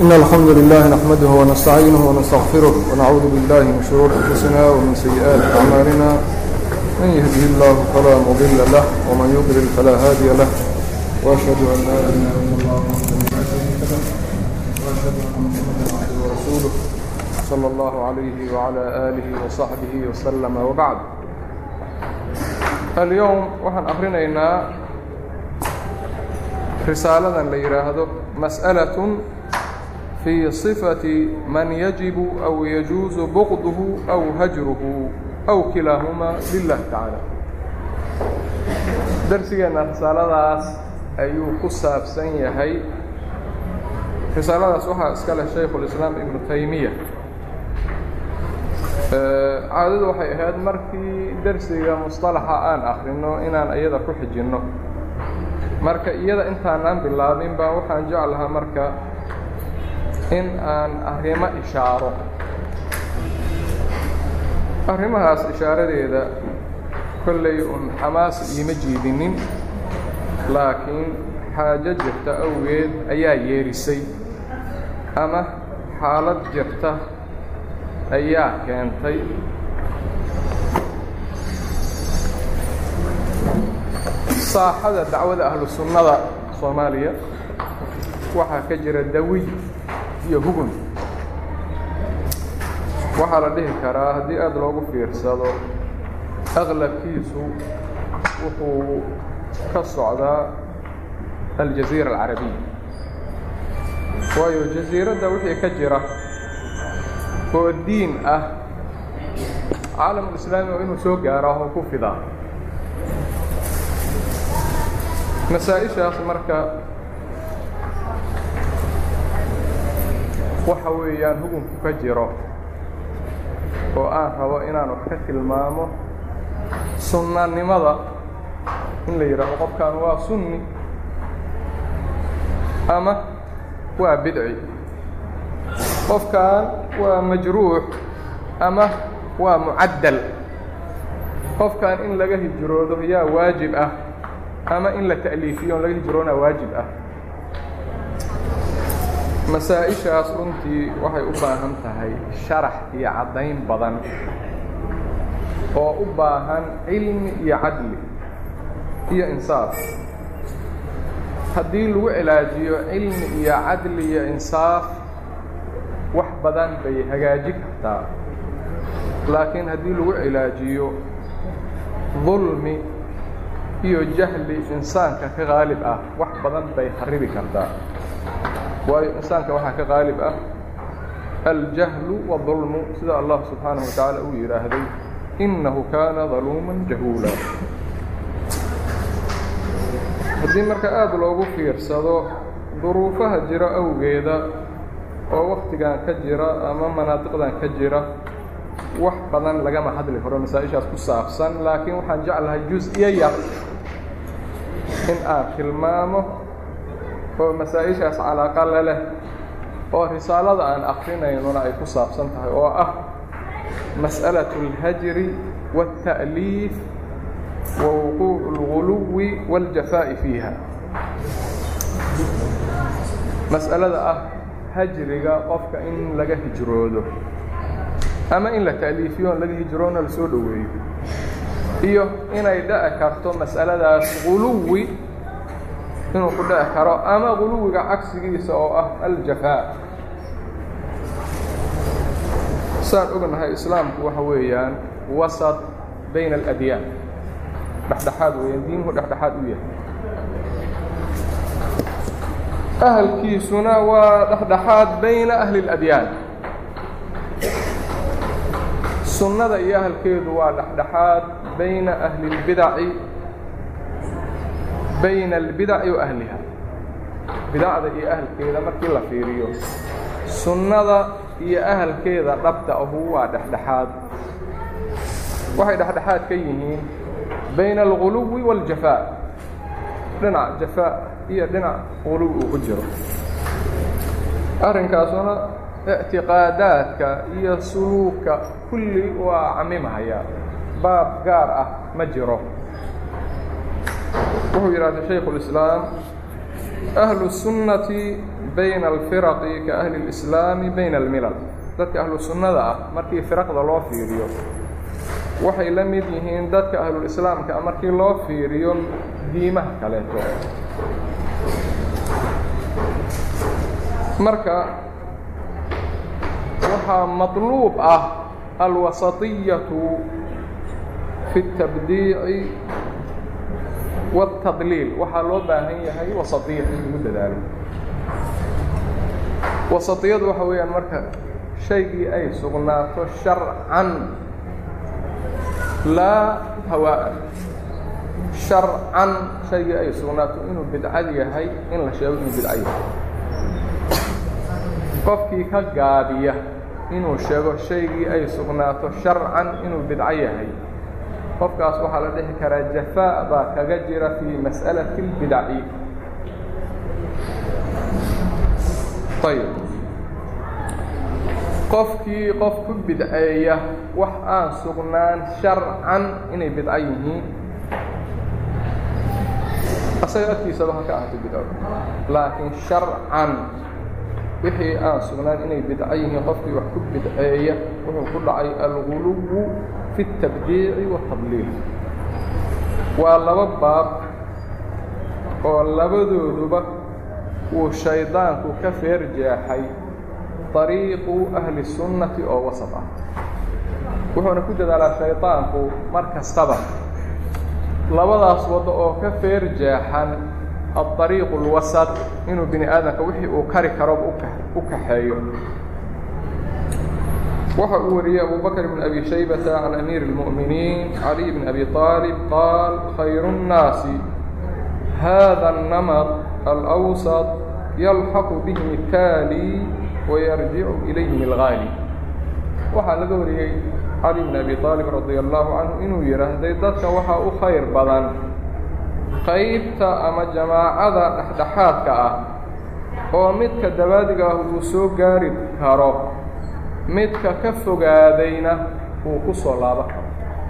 إن الحمد لله نحمده ونستعينه ونستغفره ونعوذ بالله من شرور أنفسنا ومن سيئات أعمالنا من يهده الله فلا مضل له ومن يضلل فلا هادي له وأشهد أن لا إله إلا الله وحده لا شريك له وأشهد أن محمدا عبده ورسوله صلى الله عليه وعلى آله وصحبه وسلم وبعد. اليوم waxaan akrinaynaa risaaladan la yiraahdo mas'alatun في صفة من يجب أو يجوز بغضه أو هجره أو كلاهما لله تعالى. درسنا رسالة أيو كساب سنيهي رسالة صحة اسكال الشيخ الإسلام ابن تيمية عادد وحي هاد مركي درسي مصطلحة آن آخرينه إنان أيضا كحجينه مركا إيضا إنتان بالله با وحان جعلها مركا in aan arrimo ishaaro arrimahaas ishaaradeeda kollay xamaas iima jiidinin laakiin xaajo jirta awgeed ayaa yeerisay ama xaalad jirta ayaa keentay saaxada dacwada ahlu sunnada Soomaaliya waxaa ka jira dawi iyo hugun waxaa la dhihi karaa haddii aad loogu fiirsado aqlabkiisu wuxuu ka socdaa aljaziira alcarabiya waayo jasiiradda wixii ka jira oo diin ah caalamulislaami oo inuu soo gaaro oo ku fidaa masaa-ishaas marka waxa weeyaan hukunku ka jiro oo aan rabo inaan wax ka tilmaamo sunnanimada in la yidhaahdo qofkan waa sunni ama waa bidci qofkan waa majruux ama waa mucaddal qofkan in laga hijroodo yaa waajib ah ama in la ta'liifiyo laga hijroona waajib ah masaa-ishaas runtii waxay u baahan tahay sharax iyo caddayn badan oo u baahan cilmi iyo cadli iyo insaaf haddii lagu cilaajiyo cilmi iyo cadli iyo insaaf wax badan bay hagaajin kartaa laakiin haddii lagu cilaajiyo dulmi iyo jahli insaanka ka qaalib ah wax badan bay kharibi kartaa waayo insaanka waxaa ka qaalib ah aljahlu waadulmu sida allah subxaanahu watacaala uu yidhaahday innahu kaana daluuman jahuula haddii marka aada loogu fiirsado duruufaha jira awgeeda oo wakhtigan ka jira ama manaadiqdan ka jira wax badan lagama hadli karo masaa-ishaas ku saabsan laakiin waxaan jeclahay jus-iyo yar in aan tilmaamo oo masaa-ishaas calaaqa la leh oo risaalada aan akrinaynuna ay ku saabsan tahay oo ah mas'alatu اlhajri waالta'liif wa wuquucu اlguluwi waاljafaa'i fiiha mas'alada ah hajriga qofka in laga hijroodo ama in la ta'liifiyo on laga hijroona lasoo dhoweeyo iyo inay dhaci karto mas'aladaas guluwi inuu ku dhici karo ama guluwiga cagsigiisa oo ah aljafaa saan ognahay islaamku waxa weeyaan wasat bayna aladyaan dhexdhexaad weeyaan diinuhu dhexdhexaad u yahay ahalkiisuna waa dhexdhexaad bayna ahli اladyaan sunnada iyo ahalkeedu waa dhexdhexaad bayna ahli اlbidaci bayna albidaci wa ahliha bidacda iyo ahalkeeda markii la fiiriyo sunnada iyo ahalkeeda dhabta ahu waa dhexdhexaad waxay dhexdhexaad ka yihiin bayna alguluwi waاljafaa dhinac jafaa iyo dhinac guluwi uu ku jiro arrinkaasuna ictiqaadaadka iyo suluugka kulli waa camimahaya baab gaar ah ma jiro wuxuu yidhahda shaykhu اlislaam ahlu sunnati bayna alfiraqi ka ahli اlislaami bayna almilal. dadka ahlu sunnada ah markii firaqda loo fiiriyo waxay la mid yihiin dadka ahlulislaamka ah markii loo fiiriyo diimaha kaleeto. marka waxaa maطluub ah alwasaطiyatu fi الtabdiici والتضليل. waxaa loo baahan yahay wasaطiyad in lagu dadaalo. wasaطiyadu waxa weeyaan marka shaygii ay sugnaato sharcan laa hawaa'an. sharcan shaygii ay sugnaato inuu bidcad yahay in la sheego inuu bidco yahay. qofkii ka gaabiya inuu sheego shaygii ay sugnaato sharcan inuu bidco yahay, qofkaas waxaa la dhihi karaa jafaa baa kaga jira fii mas'alati اlbidaci. ayb qofkii qof ku bidceeya wax aan sugnaan sharcan inay bidco yihiin, asaga agtiisaba ha ka ahaato bidco, laakiin sharcan wixii aan sugnaan inay bidco yihiin qofkii wax ku bidceeya wuxuu ku dhacay alguluw fi الtabdiici والtadliil. waa laba baab oo labadooduba uu shaydaanku ka feer jeexay طariiqu ahli الsunnati oo wasط ah. wuxuuna ku dadaalaa shaydaanku mar kastaba labadaas waddo oo ka feer jeexan aلطariiqu اlwasaط inuu bini aadamka wixii uu kari karo u kaxeeyo. waxa uu wariyey أbu bكر بن أbي شhaybة عن أميir الmuؤminiin عalي بن أbي طاaلب qاal khayr الناasi hذا النمط الأwسط yلحq bهm التاalي ويرجiع إlayهm الغاalي. waxaa laga wariyey عalي بن أbي طاaلب رaضي الله عanه inuu yidhaahday dadka waxaa u khayr badan qaybta ama jamaacada dhexdhexaadka ah oo midka dabaadiga ah uu soo gaari karo, midka ka fogaadayna uu ku soo laabo karo.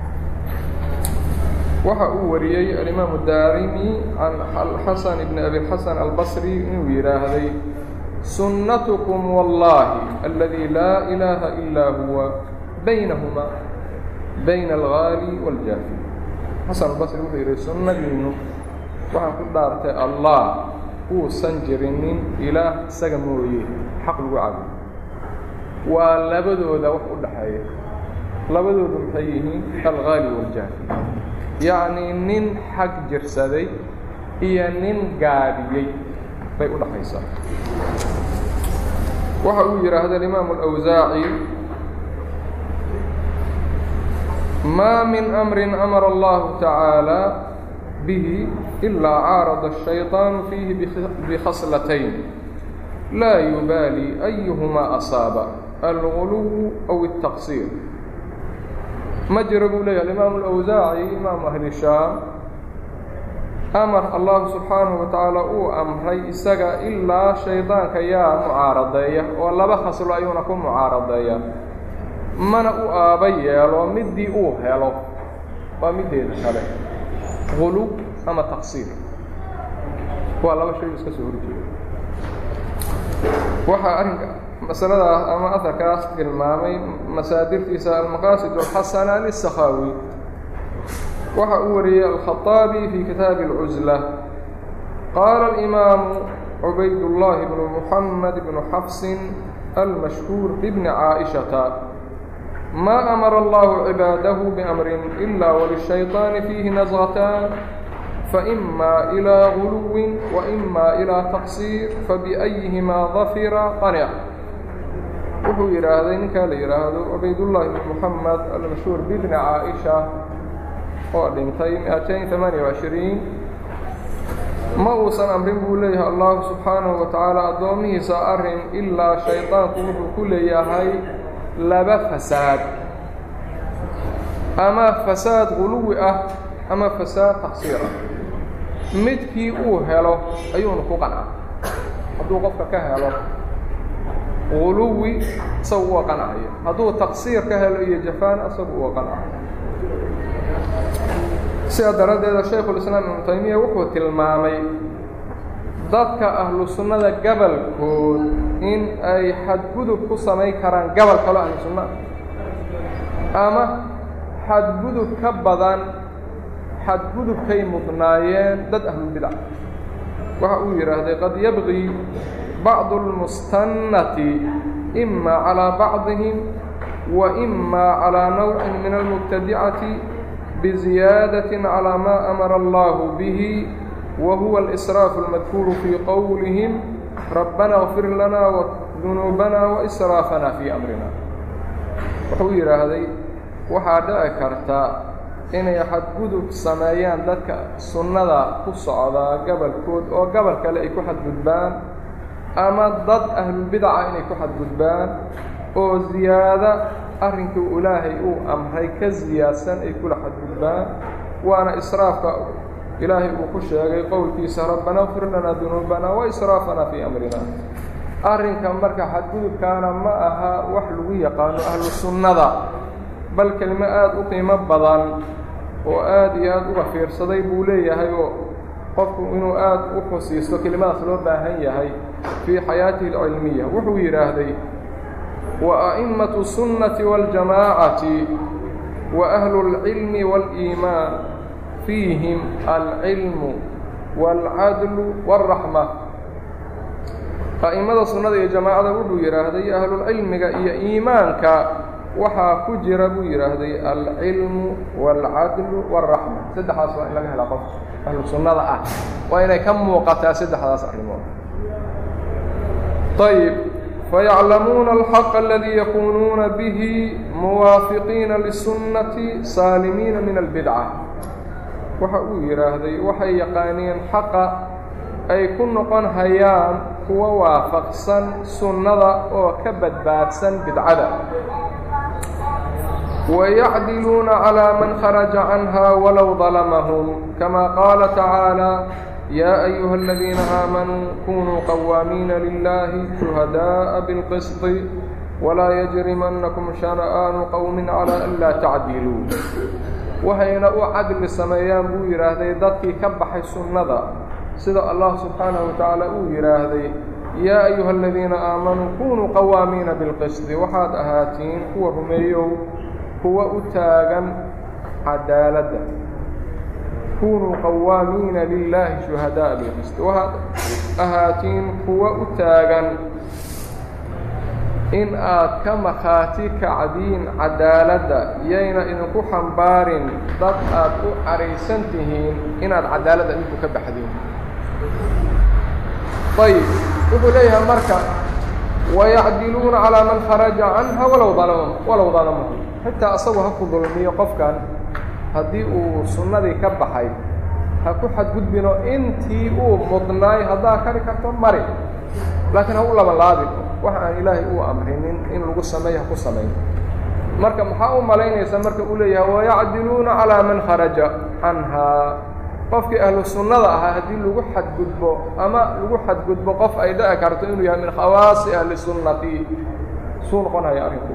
waxa uu wariyey alimaamu daarimi can xasan bn abi xasan albasri inuu yidhaahday sunnatukum wallaahi aladii laa ilaaha ilaa huwa baynahuma bayna algaali waاljaafi. xasan albasri wuxuu yidhi sunnadiinu waxaan ku dhaartay allah uusan jirinin ilaah isaga mooye xaq lagu caabudo. waa labadooda wax u dhaxeeya. labadoodu maxay yihiin algaali waاljaafi, yacnii nin xag jirsaday iyo nin gaabiyey bay u dhaxaysaa. waxa uu yidhaahda alimaamu alawsaaci maa min amrin amara allahu tacaalى bihi ilaa caarada الshayطaanu fiihi bikhaslatayn laa yubaali ayuhumaa asaaba alguluw aw الtaqsiir. ma jiro buu leeyahay alimaamu alawsaaci imaamu ahli shaam amar allahu subxaanahu wa tacaala uu amray isaga ilaa shaydaanka yaa mucaaradeeya oo laba khaslo ayuuna ku mucaaradeeya, mana u aaba yeelo middii uu helo waa middeeda kale, guluw ama taqsiir. waa laba shay iska soo horjeeda. waxaa arrinka masaladaas ama aharkaas tilmaamay masaadirtiisa almaqaasid alxasana liلsakhaawi. waxa uu wariyey alkhaطaabi fii kitaabi اlcusla qaala alimaamu cubaydullaahi bnu muxamed bnu xafsin almashhuur bibni caaئishata maa amara allahu cibaadahu biamrin ilaa walishayطaani fiihi nasgataan فإma إilىa غuluwi وإma إilىa تaqصيir fabiأyihimaa dafira qanع. wuxuu yidhaahday ninkaa la yidhaahdo cubaydullaahi bn muxamed almashhuur bibni caaئisha oo dhintay 228. ma uusan amrin buu leeyahay allahu subxaanahu wa tacaala addoomihiisa arrin ilaa shayطaanku wuxuu ku leeyahay laba fasaad, ama fasaad guluwi ah ama fasaad taqsiir ah. midkii uu helo ayuuna ku qancaa. hadduu qofka ka helo guluwi isagu uga qancaya, hadduu taqsiir ka helo iyo jafaan isagu uga qancaya. sidaa daraaddeeda shaykhulislaam ibnu taymiya wuxuu tilmaamay dadka ahlu sunnada gabalkood in ay xadgudub ku samayn karaan gabal kaloo ahlu sunna ama xadgudub ka badan xadgudubkay mudnaayeen dad ahlulbidac waxa uu yidhaahday qad yabqii bacdu اlmustannati ima calىa bacdihim wa ima calىa nawcin min almubtadicati biziyaadaةi calىa ma amara allahu bihi wa huwa اlإsraafu اlmadkuuru fii qowlihim rabbana اغfir lana wadunuubana waإsraafana fii amrina wuxuu yidhaahday waxaa dhici karta inay xadgudub sameeyaan dadka sunnada ku socdaa gabalkood oo gabal kale ay ku xadgudbaan ama dad ahlulbidaca inay ku xadgudbaan oo ziyaado arrinkii ilaahay uu amray ka ziyaadsan ay kula xadgudbaan waana israafka ilaahay uu ku sheegay qowlkiisa rabbana اغfir lana dunuubana waإsraafana fii amrina arrinka marka xadgudubkaana ma aha wax lagu yaqaano ahlu sunnada bal kelimo aada u qiimo badan oo aada iyo aada uga fiirsaday buu leeyahay oo qofku inuu aada u xusiisto kelimadaas loo baahan yahay fii xayaatihi alcilmiya wuxuu yidhaahday wa a'immatu sunnati waاljamaacati wa ahlu اlcilmi waاliimaan fiihim alcilmu wاlcadlu wاlraxma a'immada sunnada iyo jamaacada wuxuu yidhaahday ahlulcilmiga iyo iimaanka waxaa ku jira buu yidhaahday alcilmu wاlcadlu wاlraxma saddexdaas waa in laga helaa qof ahlu sunnada ah waa inay ka muuqataa saddexdaas arrimood ayb fayaclamuuna alxaqa aladii yakuunuuna bihi muwaafiqiina lisunnati saalimiina min albidca waxa uu yidhaahday waxay yaqaaneen xaqa ay ku noqon hayaan kuwa waafaqsan sunnada oo ka badbaadsan bidcada ويعدلون على من خرج عنها ولو ظلمهم كما قال تعالى يا أيها الذين آمنوا كونوا قوامين لله شهداء بالقسط ولا يجرمنكم شنآن قوم على ألا تعدلوا وهينا عدل سميان بو يراهدي dadkii ka baxay sunnada sida Allah subhanahu wa ta'ala uu yiraahday يا أيها الذين آمنوا كونوا قوامين بالقسط waxaad ahaatiin kuwa rumeeyo kuwa u taagan cadaaladda kunuu qawaamiina lilaahi shuhadaa'a bilqist waxaad ahaatiin kuwa u taagan in aad ka makhaati kacdiin cadaaladda yayna idinku xambaarin dad aad u caraysan tihiin inaad cadaaladda idinku ka baxdiin ayb wuxuu leeyahay marka wayacdiluuna calaa man kharaja canha walow dalamahum xitaa asagoo ha ku dulmiyo qofkan haddii uu sunnadii ka baxay ha ku xadgudbino intii uu mudnaay haddaa kari karto mari laakiin ha u labanlaabin waxa aan ilaahay uu amrinin in lagu sameeyo ha ku sameeyo marka maxaa u malaynaysaa marka uu leeyahay wayacdiluuna calaa man kharaja canhaa qofkii ahlu sunnada ahaa haddii lagu xadgudbo ama lagu xadgudbo qof ay dhici karto inuu yahay min khawaasi ahli sunnati suu noqonaya arrinku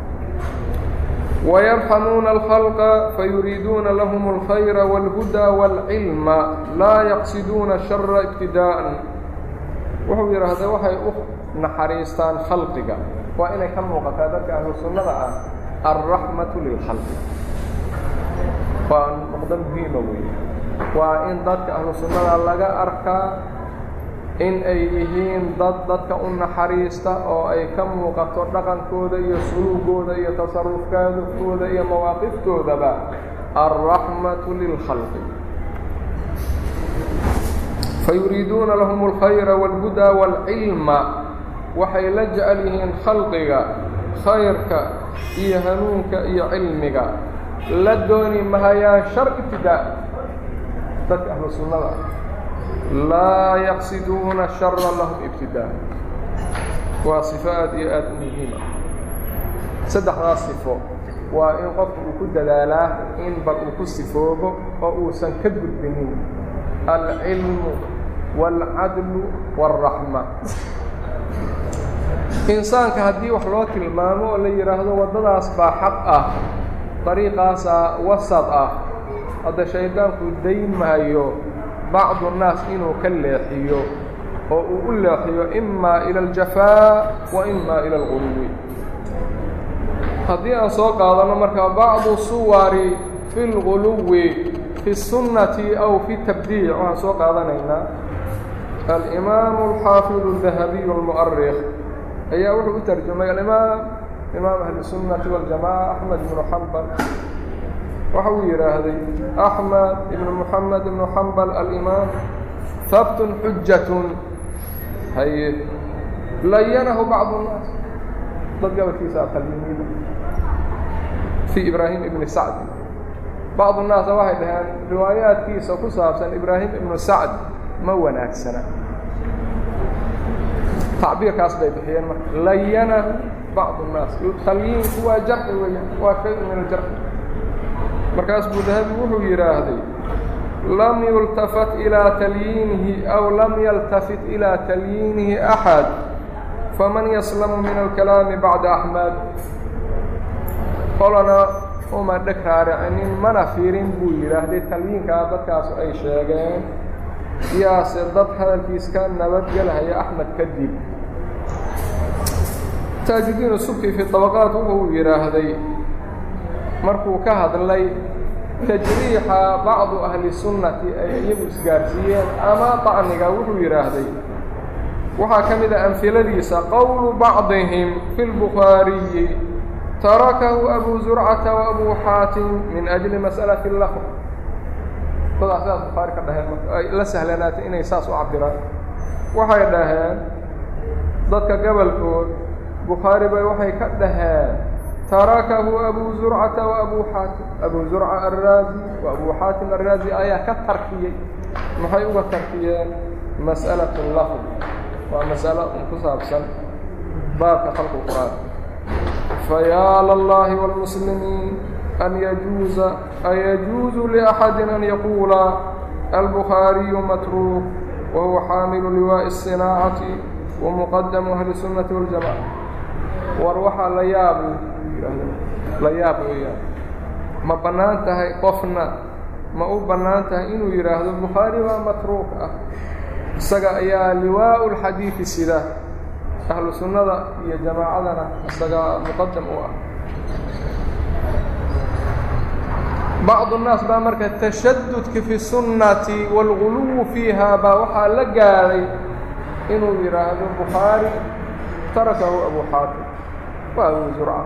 ويرحمون الخلق فيريدون لهم الخير والهدى والعلم لا يقصدون الشر ابتداء wuxuu yidhaahday waxay u naxariistaan khalqiga waa inay ka muuqataa dadka ahlu sunnada ah alraxmatu lilkhalqi waa noqdo muhiima weeye waa in dadka ahlu sunnada laga arkaa in ay yihiin dadka u naxariista oo ay ka muuqato dhaqankooda iyo suluugooda iyo tasarufkaadkooda iyo mawaaqiftoodaba alraxmatu lilkhalqi fayuriiduuna lahum alkhayra wاlhudaa wاlcilma waxay la jecel yihiin khalqiga khayrka iyo hanuunka iyo cilmiga la dooni mahayaan shar ibtidaa dadka ahlu sunnada laa yaqsiduuna shara lahum ibtidaa waa sifo aad iyo aad u muhiima saddexdaas sifo waa in qofku uu ku dadaalaa in bal uu ku sifoobo oo uusan ka gudbinin alcilmu wاlcadlu wاlraxma insaanka haddii wax loo tilmaamo oo la yidhaahdo waddadaas baa xaq ah dariiqaasaa wasad ah hadda shaydaanku dayn maayo bacdu nnaas inuu ka leexiyo oo uu u leexiyo imaa ila aljafaa wa imaa ila alguluwi. haddii aan soo qaadano marka bacdu suwari fi اlguluwi fi الsunnati aw fi tabdiic waxaan soo qaadanaynaa alimaamu alxaafidu الdahabiyu اlmu'arikh ayaa wuxuu u tarjumay imaam ahli الsunnati waاljamaca axmed ibnu xambal. waxa uu yidhaahday axmed ibnu muxamed ibnu xambal alimaam habtun xujatun haye layanahu bacdu الnaas dad gabalkiisa aqaliyimiina fi ibraahim ibni sacd. bacdu الnaasa waxay dhaheen riwaayaadkiisa ku saabsan ibraahim ibnu sacd ma wanaagsana. tacbiirkaas bay bixiyeen marka layanahu bacdu الnaas. talyiinku waa jarxi weeyaan, waa shay min aljarxi. markaas buu dahabi wuxuu yidhaahday lam yultafat ilaa talyiinihi aw lam yaltafit ilaa talyiinihi axad faman yaslamu min alkalaami bacda axmed. qolana uma dheg raaricinin mana fiirin buu yidhaahday talyiinkaa dadkaasu ay sheegeen yaase dad hadalkiis ka nabadgelhaya axmed kadib. taajudiin subki fii طabaqaat wuxuu yidhaahday markuu ka hadlay tajriixa bacdu ahli sunnati ay iyagu isgaarsiiyeen ama طacniga wuxuu yidhaahday waxaa ka mid a amhiladiisa qowlu bacdihim fi اlbukhaariyi tarakahu abu zurcata wa abu xaatim min ajli mas'alati lafd. dadaa sidaas bukhaari ka dhaheen marka ay la sahlanaatay inay saas u cabiraan. waxay dhaheen dadka gobolkood bukhaari bay waxay ka dhaheen tarakahu abu zurcata wa abu xaatim. abu zurca alraazi wa abu xaatim alraazi ayaa ka tarkiyey. maxay uga tarkiyeen? mas'alatu lafd. waa mas'alo ku saabsan baabka khalqu qur'aan. fayaa lallahi wاlmuslimiin an yajuuzu liaxadi an yaquula albukhaariyu matruuk wa huwa xaamilu liwaaءi الصinaacati wa muqadamu ahli الsunnati waاljamaca. war waxaa la yaab weeyaan, ma bannaan tahay qofna ma u bannaan tahay inuu yidhaahdo bukhaari waa matruuk ah, isaga ayaa liwaaءu اlxadiidi sida ahlu sunnada iyo jamaacadana isaga muqadam u ah. bacdu الnaas baa marka tashadudka fi sunnati wاlguluw fiiha baa waxaa la gaaday inuu yidhaahdo bukhaari tarakahu abu xaatim wa abu zurca.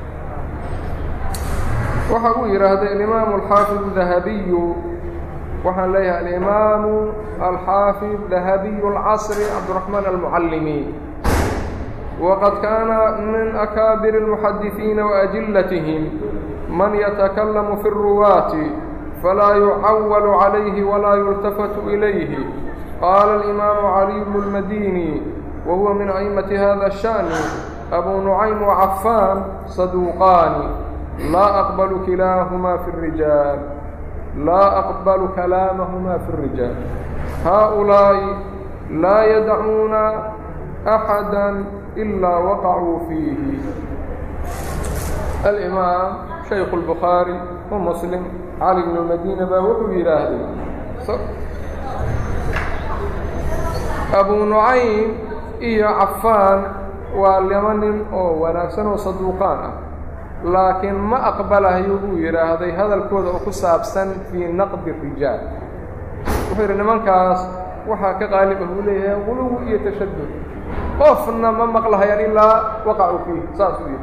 waxa uu yidhaahday alimaamu alxaafid dahabiyu waxaan leeyahay alimaamu alxaafid dahabiyu اlcasri cabdiraxmaan almucallimi waqad kaana min akaabir اlmuxadisiina waأjilatihim man yatakalamu fi الruwaati falaa yucawalu calayhi walaa yultafatu ilayhi. qaala alimaamu caliy bnu اlmadini wa huwa min a'immati hada الsha'ni abu nucaym wacafaan saduuqaani laa aqbalu kilaahumaa fi الrijaal laa aqbalu kalaamahumaa fi الrijaal. haaulaa'i laa yadacuuna axada ilaa waqacuu fiihi. alimaam shaykhu اlbukhaari wa muslim cali bnu madina baa wuxuu yidhaahday abu nucaym iyo cafaan waa laba nin oo wanaagsan oo saduuqaan ah, laakiin ma aqbalahayo buu yidhaahday hadalkooda oo ku saabsan fii naqdi الrijaal. wuxuu yidhi nimankaas waxaa ka qaalib ah buu leeyahay guluw iyo tashadud, qofna ma maqlahayaan ilaa waqacuu fiih. saasuu yidhi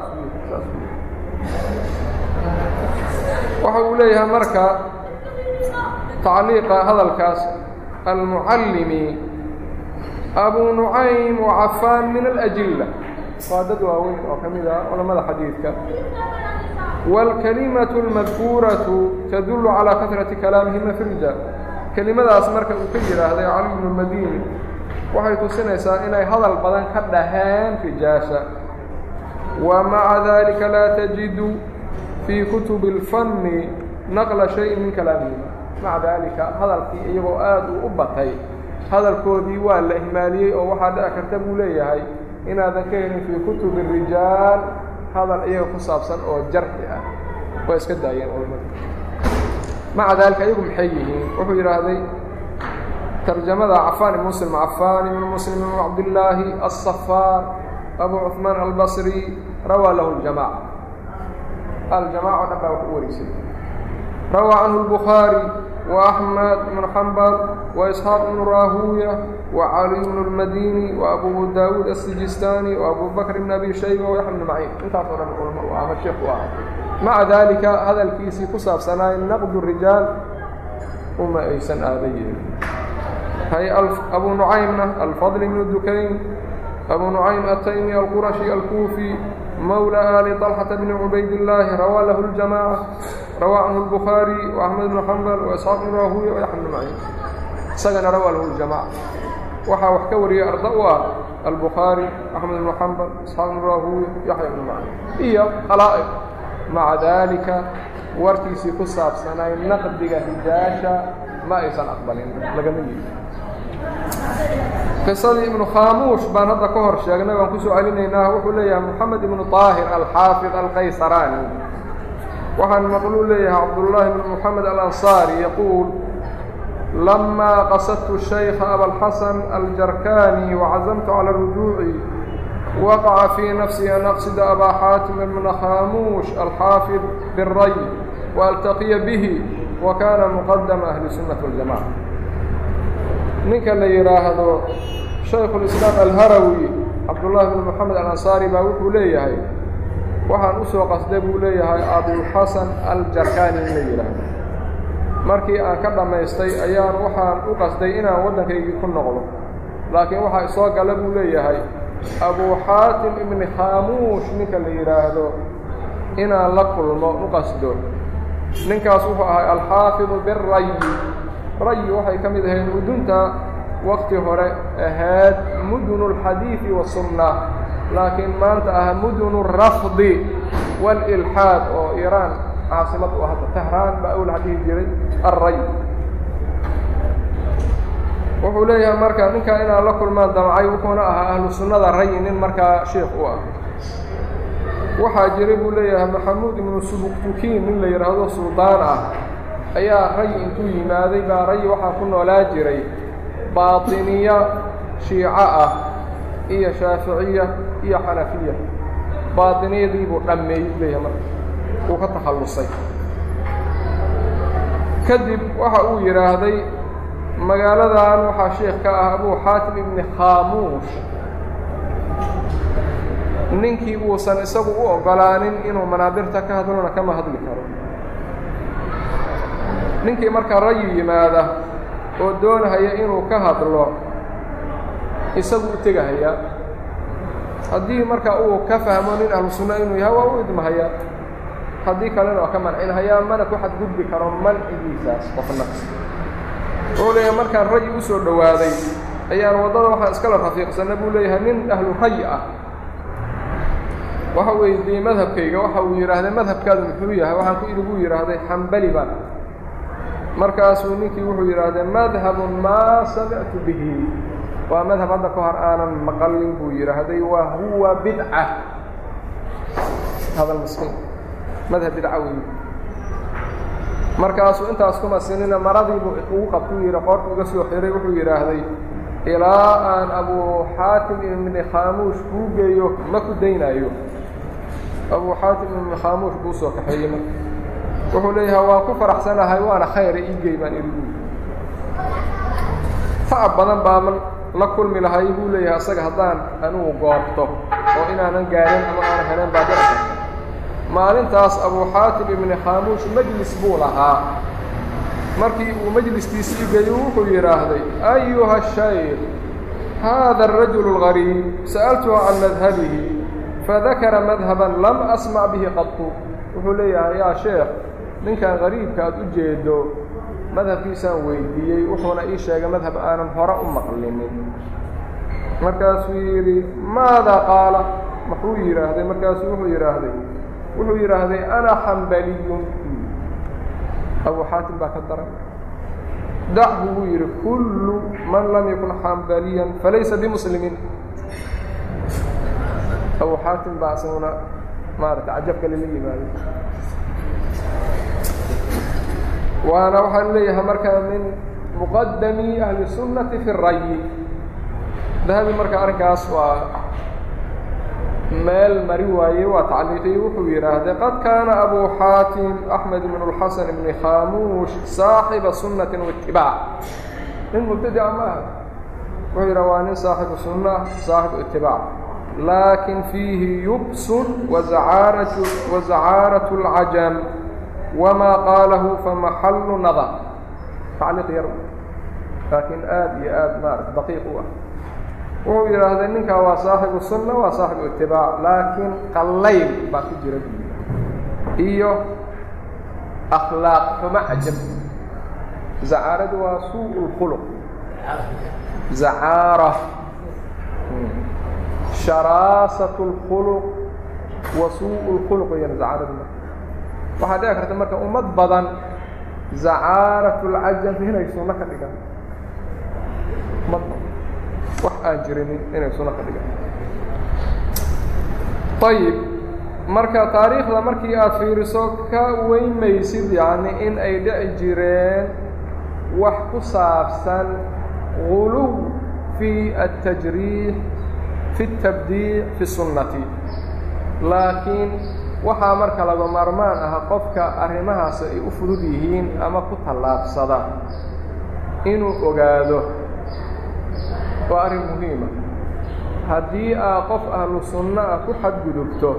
waxa uu leeyahay marka tacliiqa hadalkaas almucallimi abu nucaym wacafaan min alajilla waa dad waaweyn oo ka mid ah culamada xadiidka. wاlkalimatu اlmadkuuratu tadullu calaa kahrati kalaamihima fi rijaal. kelimadaas marka uu ka yidhaahday cali bnu madini waxay tusinaysaa inay hadal badan ka dhaheen rijaasha. wa maca dalika laa tajidu fii kutubi اlfanni naqla shayin min kalaamihima. maca daalika hadalkii iyagoo aad u batay hadalkoodii waa la ihmaaliyey oo waxaa dhici karta buu leeyahay inaadan ka helin fii kutubi الrijaal hadal iyaga ku saabsan oo jarxi ah. waa iska daayeen culamadu. maca daalika iyagu maxay yihiin? wuxuu yidhaahday ترجمة عفان بن مسلم بن عبد الله الصفار أبو عثمان البصري روى له الجماعة نبأ ورسل روى عنه البخاري وأحمد بن حنبل وإسحاق بن راهوية وعلي بن المديني وأبو داود السجستاني وأبو بكر بن أبي شيبة ويحيى بن معين انت أطول العلماء وأحمد الشيخ واحد. مع ذلك هذا الكيسي كسب سنة نقد الرجال وما أيسن آذيه. هي أبو نعيم الفضل بن الدكين أبو نعيم التيمي القرشي الكوفي مولى آل طلحة بن عبيد الله روى له الجماعة روى عنه البخاري وأحمد بن حنبل وإسحاق بن راهوية ويحيى بن معين سجن روى له الجماعة وحا وري أرضاء البخاري أحمد بن حنبل إسحاق بن راهوية يحيى بن معين هي خلائق. مع ذلك وركيسي كساب سنة نقد هجاشة ما يسن أقبلين لقمين قصة ابن خاموش بان هذا كهر شاقنا وانكسوا علينا وحو ليها محمد بن طاهر الحافظ القيصراني وحن مقلول ليها عبد الله بن محمد الأنصاري يقول لما قصدت الشيخ أبا الحسن الجركاني وعزمت على الرجوع وقع في نفسي أن أقصد أبا حاتم بن خاموش الحافظ بالري وألتقي به وكان مقدم أهل السنة والجماعة. ninka la yiraahdo Sheikh al-Islam al-Harawi Abdullah ibn Muhammad al-Ansari baa wuxuu leeyahay waxaan u soo qasday buu leeyahay Abu Hasan al-Jarkani la yiraahdo markii aan ka dhameystay ayaan waxaan u qasday inaan wadankayga ku noqdo laakiin waxa soo galay buu leeyahay Abu Hatim ibn Khamush ninka la yiraahdo inaan la kulmo u qasdo ninkaas wuxuu ahaa al-Hafiz bir-Ray رأي وحي كمد هي مدنتا وقت هراء هاد مدن الحديث والسنة لكن ما انت مدن الرفض والإلحاد أو إيران عاصمة وهذا تهران بأول حديث جري الري وحوليها مركا منك إنا لكل ما دمعي وكونا أهل السنة الري إن مركا شيخ وحاجربوا ليها محمود من السبكتكين من اللي يرهدوا سلطان ayaa ray intuu yimaaday baa ray waxa ku noolaa jiray baatiniya shiica iyo shaafiiciya iyo xanafiya baatiniyadii buu dhameeyay markaa uu ka takhalusay kadib waxa uu yiraahday magaaladan waxa sheekh ka ah Abu Hatim ibn Khamush ninkii uu san isagu u ogolaanin inuu manaabirta ka hadlona kama hadli karo ninkii marka ray yimaada oo doonaya inuu ka hadlo isagu u tagaya hadii marka uu ka fahmo in ahlu sunna inuu yahay waa uu idmahaya hadii kalena ka mancinaya mana ku xad gudbi karo mancigiisaas qofna oo leeyahay marka ray u soo dhawaaday ayaan wadada waxa iska la rafiiqsan buu leeyahay nin ahlu ray waxa weeyii madhabkayga waxa uu yiraahday madhabkaadu wuxuu yahay waxaan ku idigu yiraahday hanbali baan markaasuu ninkii wuxuu yiraahday madhabun ma sami'tu bihi wa madhab hadda ka hor aanan maqalin buu yiraahday wa huwa bid'ah hada muslim madhab bid'awi markaasuu intaas kuma sinina maradii buu ugu qabtay yiraahdo qortu uga soo xiray wuxuu yiraahday ilaa aan Abu Hatim ibn Khamush ku geeyo ma ku daynayo Abu Hatim ibn Khamush buu soo kaxeeyay wuxuu leeyahay waa ku faraxsanahay waana khayr ii geeyban irigu taab badan baa la kulmi lahay buu leeyahay asaga hadaan anu goobto oo inaanan gaarin ama aan helan baadar maalintaas Abu Hatim ibn Khamush majlis buu lahaa markii uu majliskiisii geeyo wuxuu yiraahday ayuha shaykh هذا الرجل الغريب سألته عن مذهبه فذكر مذهبا لم أسمع به قط وحو ليها يا شيخ من كان غريب كاد أجيده مذهب كيسان ويديي وحونا إيشاق مذهب آنا هراء مقلمين مركز ويري ماذا قال محو يراهدي مركز وحو يراهدي أنا حنبلي أبو حاتم باكدر دعه ويري كل من لم يكن حنبليا فليس بمسلمين أبو حاتم باسونا ما تعجبك للي مالي وأنا وحن ليها مركز من مqdمي أهل السنة في الري dahabi marka arrinkaas waa meel mari waaye waa tacliiqiyey wuxuu yidhaahday qad kaana أbu xaatim أحmed بن الxaسن بن khaamuuش صaaxiba sunaة واتibاع nin mubtadica ma aha wuxuu yidhah waa nin saaxibu sunة saaxibu itibاع laakin fiihi yubsun wazacaaraة الcajam wma qaalahu famaxalu nadr tacliiq yar laakiin aad iyo aad maarata daqiiq u ah wuxuu yidhaahday ninkaa waa saaxibu sunna waa saaxibu itibaac laakiin qallayl baa ku jira iyo akhlaaq xumo cajab zacaaradu waa suu اlkhuluq zacaara sharaasat اlkhuluq wa suu اlkhuluq yan zacaaradu waxaa dhici karta marka ummad badan zacaaraة اlcajam inay sunno ka dhigaan ummad badan wax aan jirinin inay sunno ka dhigaan ayib marka taariikhda markii aad fiiriso ka weyn maysid yacni in ay dhici jireen wax ku saabsan guluw fi الtajriix fi الtabdiic fi الsunnati laakiin waxaa marka laga maarmaan ah qofka arrimahaas ay u fudud yihiin ama ku tallaabsada inuu ogaado waa arrin muhiima haddii aad qof ahlu sunno ah ku xadgudubto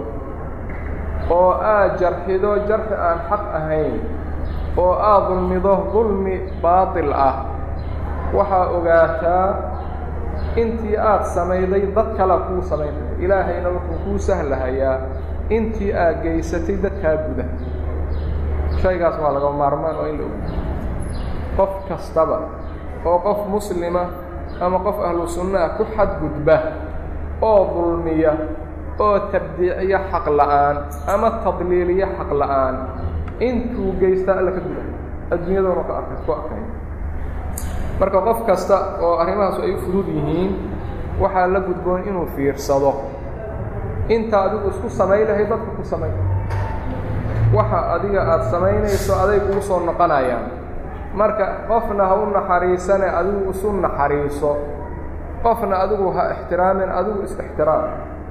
oo aad jarxido jarxi aan xaq ahayn oo aad dulmido dulmi baatil ah waxaa ogaataa intii aad samayday dad kale kuu samaynaya ilaahayna wuxuu kuu sahlahayaa intii aad geysatay dadkaa guda shaygaas waa laga maarmaan oo in la ogaado qof kastaba oo qof muslima ama qof ahlu sunnaha ku xadgudba oo dulmiya oo tabdiiciya xaq la'aan ama tadliiliya xaq la'aan intuu geystaa alla ka guda adduunyadoona ku arkay marka qof kasta oo arrimahaas ay u fudud yihiin waxaa la gudboon inuu fiirsado inta adigu isku samayn lahay dadka ku samayn waxa adiga aad samaynayso aday kugu soo noqonayaan marka qofna ha u naxariisane adigu isu naxariiso qofna adigu ha ixtiraamin adigu is-ixtiraam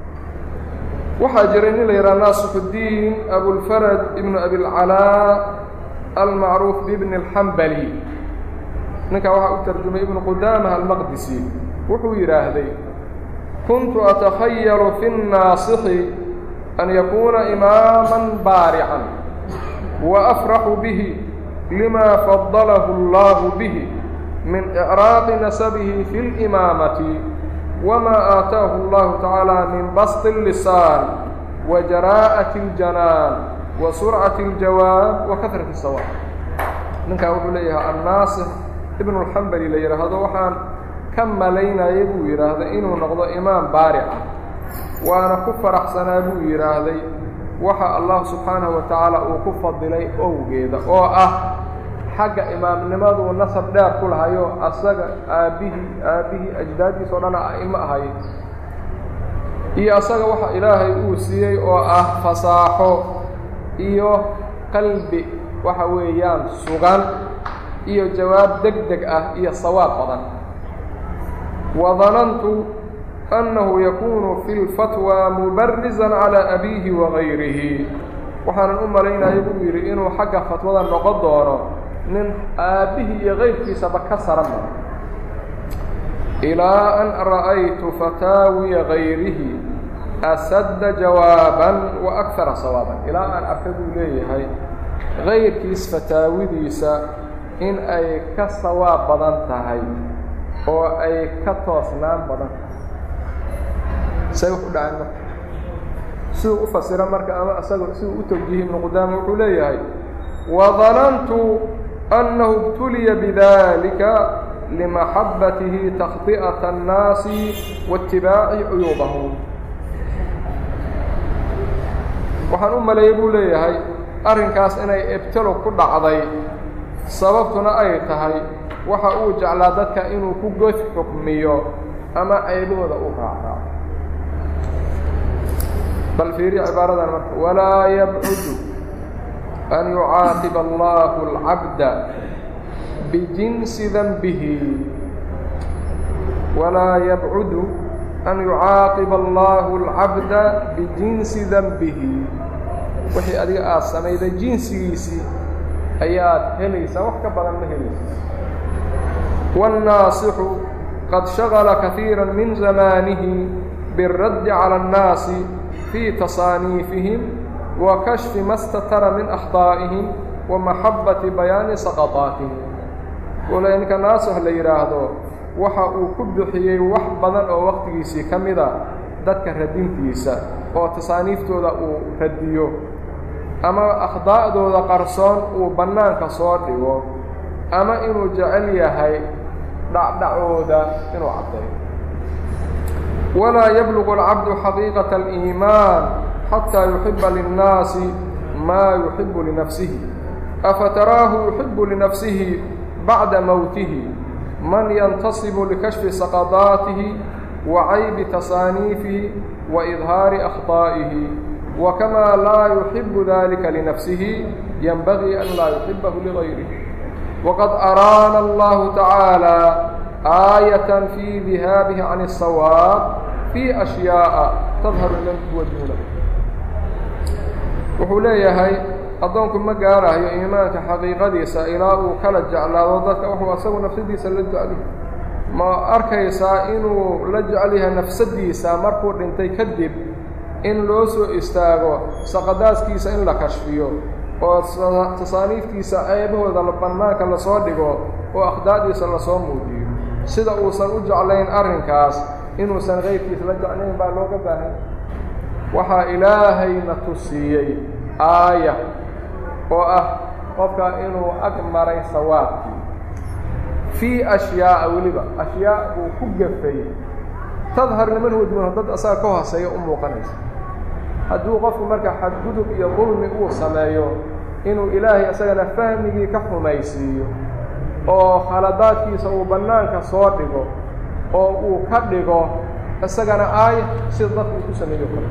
waxaa jiray nin la yidhaha naasixuddiin abulfaraj ibnu abilcalaa almacruuf bibni alxambali ninkaa waxaa u tarjumay ibnu qudaamah almaqdisi wuxuu yidhaahday كنت أتخيل في الناصح أن يكون إماما بارعا وأفرح به لما فضله الله به من إعراق نسبه في الإمامة وما آتاه الله تعالى من بسط اللسان وجراءة الجنان وسرعة الجواب وكثرة الصواب ninkaa wuxuu leeyahay الناصح ابن الحنبلي la yidhaahdo waxaan ka malaynayay buu yidhaahday inuu noqdo imaam baaric ah waana ku faraxsanaa buu yidhaahday waxa allah subxaanahu wa tacaala uu ku fadilay owgeeda oo ah xagga imaamnimaduu nasab dheer ku lahayo asaga aabbihii ajdaadiis oo dhan a'imo ahay iyo asaga waxa ilaahay uu siiyey oo ah fasaaxo iyo qalbi waxa weeyaan sugan iyo jawaab degdeg ah iyo sawaab badan وظننت أنه يكون في الفتوى مبرزا على أبيه وغيره waxaanan u malaynaya buu yidhi inuu xagga fatwada noqon doono nin aabbihii iyo kayrkiisaba ka saran maro إilىa أn ra'aytu fataawiya غayrihi أsadda jawaaban وأكثara sawaaban ilaa aan arkay buu leeyahay kayrkiis fataawidiisa in ay ka sawaab badan tahay oo ay ka toosnaan badan say wax u dhaceen marka siduu u fasira marka ama asaga siduu u tawjiihi ibnu qudaama wuxuu leeyahay wadanantu annahu ibtuliya bidalika limaxabbatihi takhdi'ata annaasi waitibaaci cuyuubahum waxaan u maleeyey buu leeyahay arrinkaas inay ibtilo ku dhacday sababtuna ay tahay waxa uu jeclaa dadka inuu ku god xukmiyo ama ceybahooda u raacraaco bal fiiriya cibaaradan marka walaa yabcudu an yucaaqiba allahu alcabda بجنس ذنبه ولا يبعد أن يعاقب الله العبد بجنس ذنبه وحي أدي سميد جنسيسي أيات هليسا وحكبرا مهليسا والناصح قد شغل كثيرا من زمانه بالرد على الناس في تصانيفهم وكشف ما استتر من أخطائهم ومحبة بيان سقطاتهم ولأنك ناصح ليراهدو waxa uu ku bixiyay wax badan oo waqtigiisii kamida dadka radintiisa oo tasaaniiftooda uu radiyo ama akhdaa'dooda qarsoon uu banaanka soo dhigo ama inuu jecel yahay dhacdacooda inuu cadeeyo ولا يبلغ العبد حقيقة الإيمان حتى يحب للناس ما يحب لنفسه أفتراه يحب لنفسه بعد موته من ينتصب لكشف سقطاته وعيب تصانيفه وإظهار أخطائه وكما لا يحب ذلك لنفسه ينبغي أن لا يحبه لغيره وقد أرانا الله تعالى آية في ذهابه عن الصواب في أشياء تظهر لم توجه له وحوليها أظنكم ما قاره يا إيمانك حقيقة سائلاء وكلا جعلا وضك وهو أصاب نفسديسا لجعله ما أركيسا إنه لجعلها نفسديسا مركور انتي كذب إن لوسو استاغو سقداس كيسا إن لكشفيو وتصانيف كيسا أيبه وذا لبناك لصادقو وأخداديسا لصوموديو سيدا أوصل أجعلين أرنكاس إنه سنغيب كيس لجعلين بالوغة باهي وحا إلهي نتسيي آية قفك إنه أكمر سوابك في أشياء ولبا أشياء وكجفية تظهر لمن هو دمه ضد أساكوها سيئم وقنيس هدو قفك مركا حد قدب يظلم أوصمايو إنه إلهي أساقنا فهمه كفه ميسيو oo khaladaadkiisa uu banaanka soo dhigo oo uu ka dhigo isagana ay si dadku ku sameeyo kale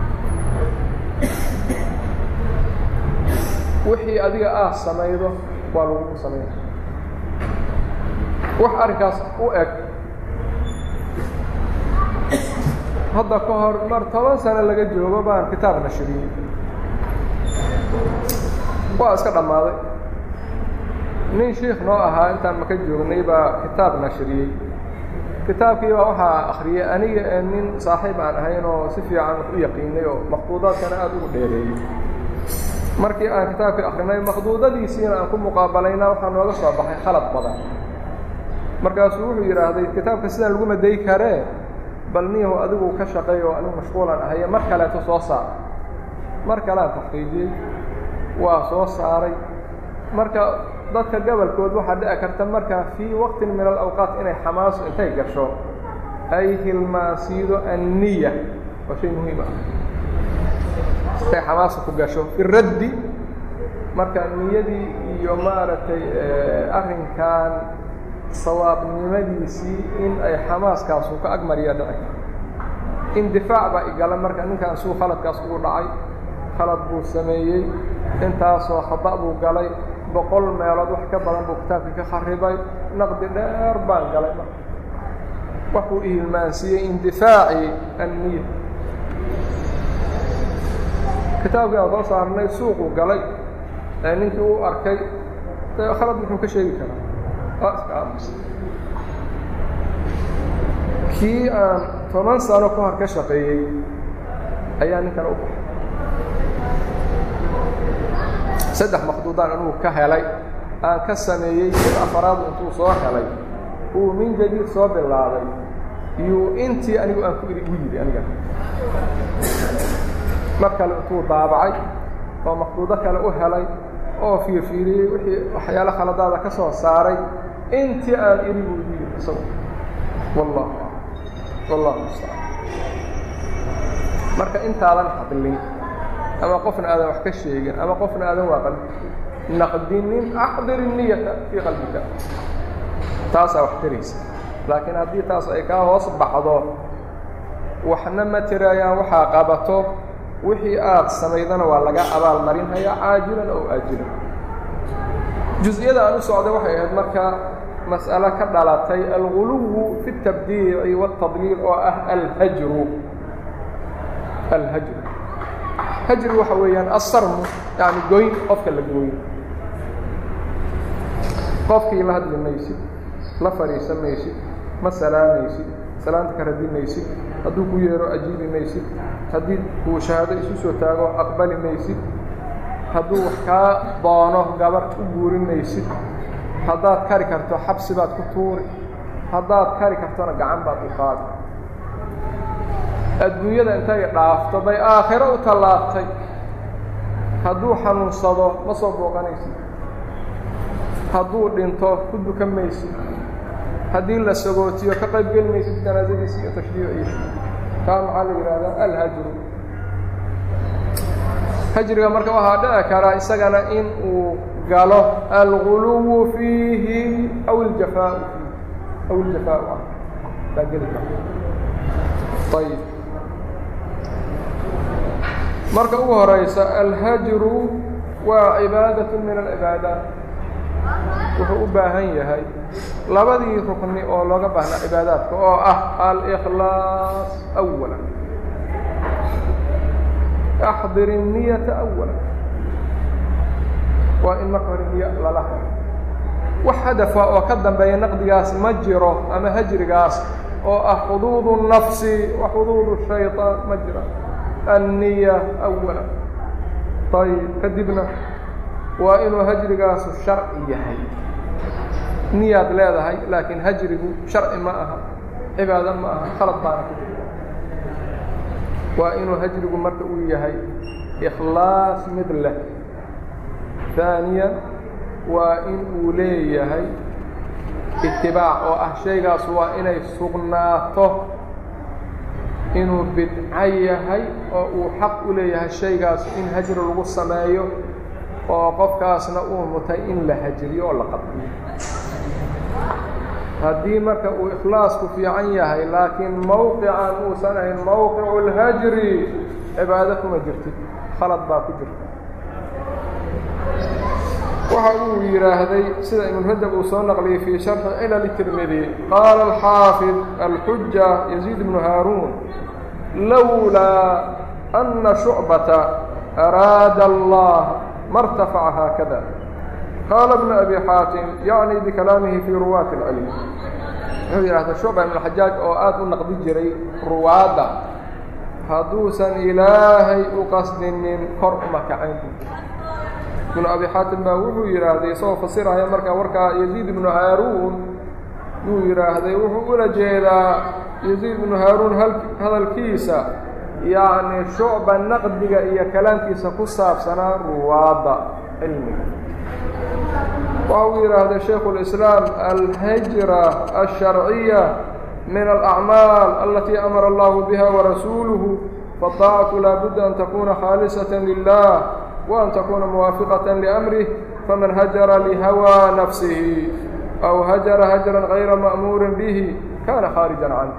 wixii adiga sameeydo waa lagu sameeyaa wax arkaas u eg hadda ka hor mar 10 sano laga joogo baan kitaab nashriyay waa iska dhamaaday nin sheekh noo ahaa intaan maka joognay baa kitaab nashriyay kitaabkii baa waxa akhriyay aniga nin saaxiib aan ahayn oo si fiican u yaqiinay oo maqduudaadkana aad ugu dheereeyay markii aan kitaabka akhrinay maqduudadiisina aan ku muqaabalayna waxa nooga soo baxay khalad badan markaas wuxuu yiraahday kitaabka sidaan lagu maday kare bal niyo adigu ka shaqeeyo anigu mashquulan ahay mar kale soo saar mar kale taxqiijiyay waa soo saaray marka dadka gabalkood waxa dhici karta marka fi waqti min al-awqat inay xamaas intay gasho ay hilmaasido an-niyya wa shay muhiim ah ay xamaas ku gasho fi raddi marka niyadii iyo maaratay arrinkan sawaabnimadiisi in ay xamaaskaas ka agmariya dhici indifaac ba igala marka ninkan soo khaladkaas ugu dhacay khalad buu sameeyay intaas oo khata buu galay بقول ما يراد وحكى بدن بكتاب كخرباي نقد دار بان قال وحو المانسيه اندفاعي النيه كتاب قال صارنا سوق وقال لانك هو اركي خلد نحن كشيء كلام كي فمن صار كهر كشقي ايان كان saddex maqduudaan inuu ka helay aan ka sameeyay afraad intuu soo helay uu min jadid soo bilaabay iyo intii anigu aan ku yiri aniga marka intuu daabacay oo maqduuda kale u helay oo fiiriyay wixii waxyaalo khaladaada ka soo saaray intii aan irigu yiri soo wallahi musta'an marka intaadan hadlin أما قفنا هذا وحكى الشيء أما قفنا هذا واقع نقدين أحضر النية في قلبك تاسع واحتريس لكن هذه تاسع إيكاه وصبح حضور وحنا ما ترايا وحاقبته وحي سميدنا ولا جاء أبا المرين هي عاجلا أو آجلا جزئية أن أسعد وحي مركا مسألة كدلتي الغلو في التبديع والتضليل الهجر هجر وحويا الصرم يعني قوين قفك اللي قوين قفك ما هدل ميسي لا فريسة ميسي ما سلام ميسي سلامتك ردي ميسي هدو كويرو أجيبي ميسي هدي كو شهادة إسوسو تاغو أقبالي ميسي هدو وحكا دانو قبر أبوري ميسي هداد كاري كارتو حبسي باد كتوري هداد كاري كارتونا قعان باد وقادي الدنيا انتهي dhaafto bay aakhiro u talaabtay haduu xanuunsado ma soo booqanaysid haduu dhinto ku dukamaysid hadii la sagootiyo ka qayb galmaysid janaasadiisa iyo tashriiciisa kaan xal yiraahdo al-hajr hajriga marka waxa dhaca kara isagana in uu galo al-ghuluw fihi aw al-jafaa طيب marka ugu horeysa al-hajru waa cibaadatu min al-cibaadaat wuxuu u baahan yahay labadii rukni oo looga baahna cibaadaadka oo ah al-ikhlaas awalan ahdir an-niyyata awalan wa in marka niyya la wax hadafa oo ka dambeeya naqdigaas ma jiro ama hajrigaas oo ah xuduudu nafsi wa xuduudu shaytaan ma jiro النية أولا طيب كذبنا وإنه هجرقاس الشرعي هي نية لا هي لكن هجرق شرع معها عبادة معها خلط بارك وإنه هجرق مرتوية هي إخلاص مثله ثانيا وإن أوليه هي اتباع أو أشياء سواء إنه سقناته inuu bidca yahay oo uu xaq u leeyahay shaygaas in hajr lagu sameeyo oo qofkaasna uu mutay in la hajriyo oo la qadbiyo haddii marka uu ikhlaasku fiican yahay laakiin mawqican uusan ahayn mawqicu lhajri cibaado kuma jirtid khalad baa ku jirta waxa uu yiraahday sida ibn Rajab uu soo naqliyay fi sharh ilal at-Tirmidhi qala al-Hafidh al-Hujja Yazid ibn Harun lawla anna Shu'bata arada Allah martafa'a hakadha qala ibn Abi Hatim yani bi kalamihi fi ruwat al-ilm yiraahday Shu'ba ibn al-Hajjaj oo aad u naqdi jiray ruwaada haduusan ilaahay u qasdinin kor uma kacayn ابن أبي حاتم وحو يراهدي سو فسرها marka warka Yazid ibn Harun uu yiraahday wuxuu ula jeedaa Yazid ibn Harun hadalkiisa yaani Shu'ba naqdiga iyo kalaamkiisa ku saabsanaa ruwaada cilmiga وهو يراهد شيخ الإسلام الهجرة الشرعية من الأعمال التي أمر الله بها ورسوله فالطاعة لا بد أن تكون خالصة لله وأن تكون موافقة لأمره فمن هجر لهوى نفسه أو هجر هجرا غير مأمور به كان خارجا عنه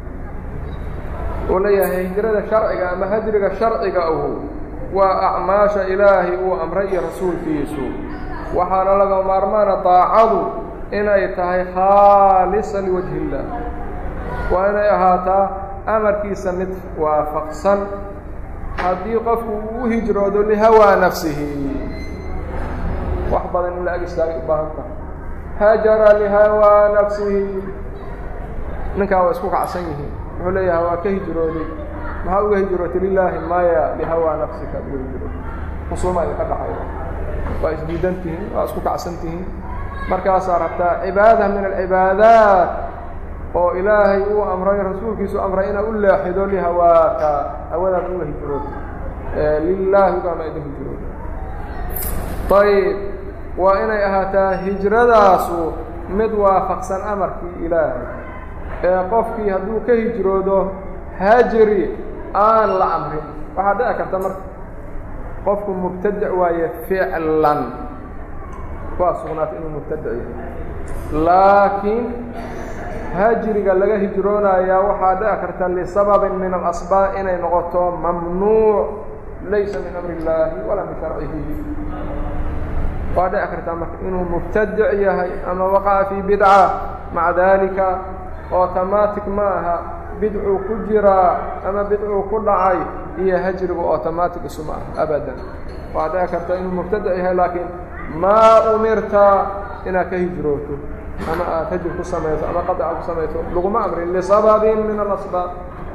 وليه هجرة شرعك أما هجرك شرعك أو وأعماش إلهي وأمري رسول في يسوع وحال لك مرمان طاعه إن يتهي خالصا لوجه الله وإن يهاتا أمر كيسا متف وفقصا haddii qofku uu hijroodo lihawa nafsihi wax badan in la agistaago u baahan tahay hajara lihawa nafsihi ninkaa waa isku kacsan yihiin wuxuu leeyahay waa ka hijrooday maxaa uga hijrootay lilaahi maya lihawa nafsika uga hijrootay xusuuma ay ka dhaxayda waa isdiidantihiin waa isku kacsantihiin markaasaa rabtaa cibaada min alcibaadaat oo ilaahay uu amray rasuulkiisu amray inaa u leexido lihawaaka awadaad uga hijrooto lilaahi ugama idin hijrooto ayib waa inay ahaataa hijradaasu mid waafaqsan amarkii ilaahay ee qofkii hadduu ka hijroodo hajri aan la amrin waxaa dhici karta marka qofku mubtadac waaye ficlan waa sugnaat inuu mubtadac yahay laakiin هاجرك لغا هجرونا يا وحا داكرتا لسبب من الأسباب إني نغطو ممنوع ليس من أمر الله ولا من شرعه waa dhici kartaa marka inuu mubtadic yahay ama waqaca fii bidca maca daalika automatic ma aha bidcuu ku jiraa ama bidcuu ku dhacay iyo hajrigu automatic isuma ah abadan waa dhici karta inuu mubtadic yahay laakiin maa umirta inaad ka hijrooto ama aad hajr ku samayso ama qadaca ku samayso laguma amrin lisababin min alasbaab.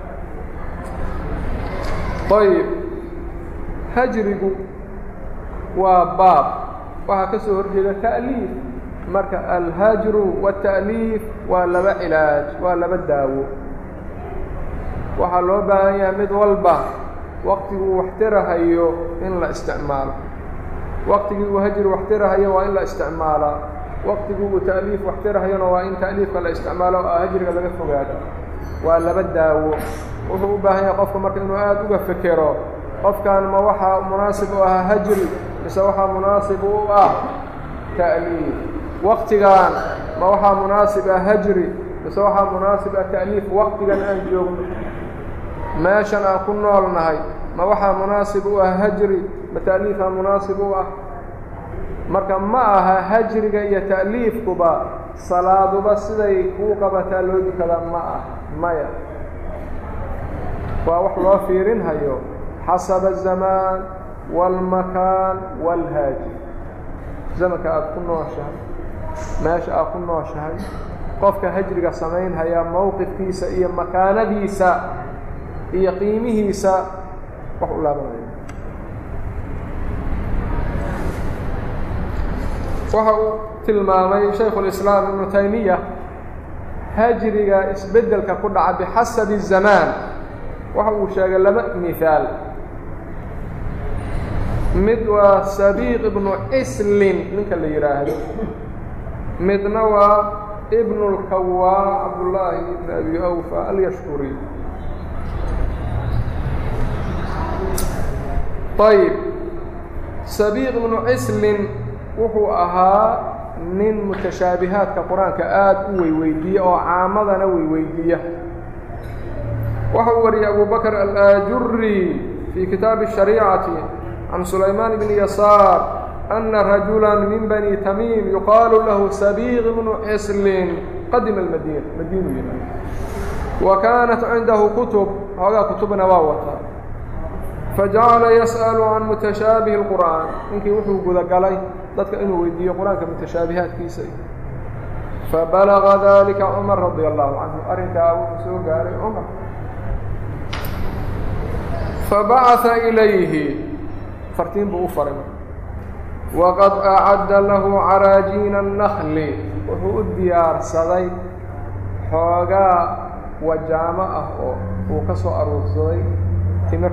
ayb hajrigu waa baab waxaa ka soo horjeeda ta'liif marka alhajru waالta'liif waa laba cilaaj waa laba daawo waxaa loo baahan yahay mid walba waqtiguu waxtirahayo in la isticmaalo waqtigii uu hajri waxtirahayo waa in la isticmaalaa waqtigii uu ta'liif waxtirahayona waa in ta'liifka la isticmaalo oo hajriga laga fogaado waa laba daawo wuxuu u baahan yahay qofka marka inuu aada uga fekero qofkan ma waxaa munaasib u ah hajri mise waxaa munaasib u ah ta'liif waqtigan ma waxaa munaasib ah hajri mise waxaa munaasib ah ta'liif waqtigan aan joogno meeshan aan ku noolnahay ma waxaa munaasib u ah hajri ma ta'liifaa munaasib u ah marka ma aha hajriga iyo ta'liifkuba salaaduba siday kuu qabataa loo dukadaa ma ah maya waa wax loo fiirinhayo xasaba الzamaan wاlmakaan wاlhaajir zamanka aada ku nooshahay meesha aad ku nooshahay qofka hajriga samaynhayaa mowqifkiisa iyo makaanadiisa iyo qiimihiisa wax u laabanaya waxa uu tilmaamay shaykhu اlislaam ibnu taymiya hajriga isbeddelka ku dhaca bixasabi الzamaan waxa uu sheegay laba mihaal mid waa sabiiq ibnu cislin ninka la yidhaahdo midna waa ibnu اlkawaa cabdullaahi ibn abi awfa alyashkuri ayb sabiiq ibnu cislin wuxuu ahaa nin mutashaabihaadka qur-aanka aada u weyweydiiya oo caamadana weyweydiiya waxa uu wariyay abu bakr alaajuri fii kitaabi الshariicati can sulaymaan bni yasaar ana rajula min bani tamiim yuqaalu lahu sabiiq ibnu cislin qadima almadiina madiinu yimid wa kaanat cindahu kutub hoogaa kutubna waa wataa fajacala yas'alu can mutashaabihi اlqur'aan ninkii wuxuu gudagalay dadka inuu weydiiyo qur-aanka mutashaabihaadkiisa fabalaga dalika cumar radia allahu canhu arrinkaa wuxuu soo gaaray cumar fabacaثa ilayhi fartiin buu u faray waqad acadda lahu caraajiina الnakli wuxuu u diyaarsaday xoogaa wajaamo ah oo uu ka soo aruursaday timir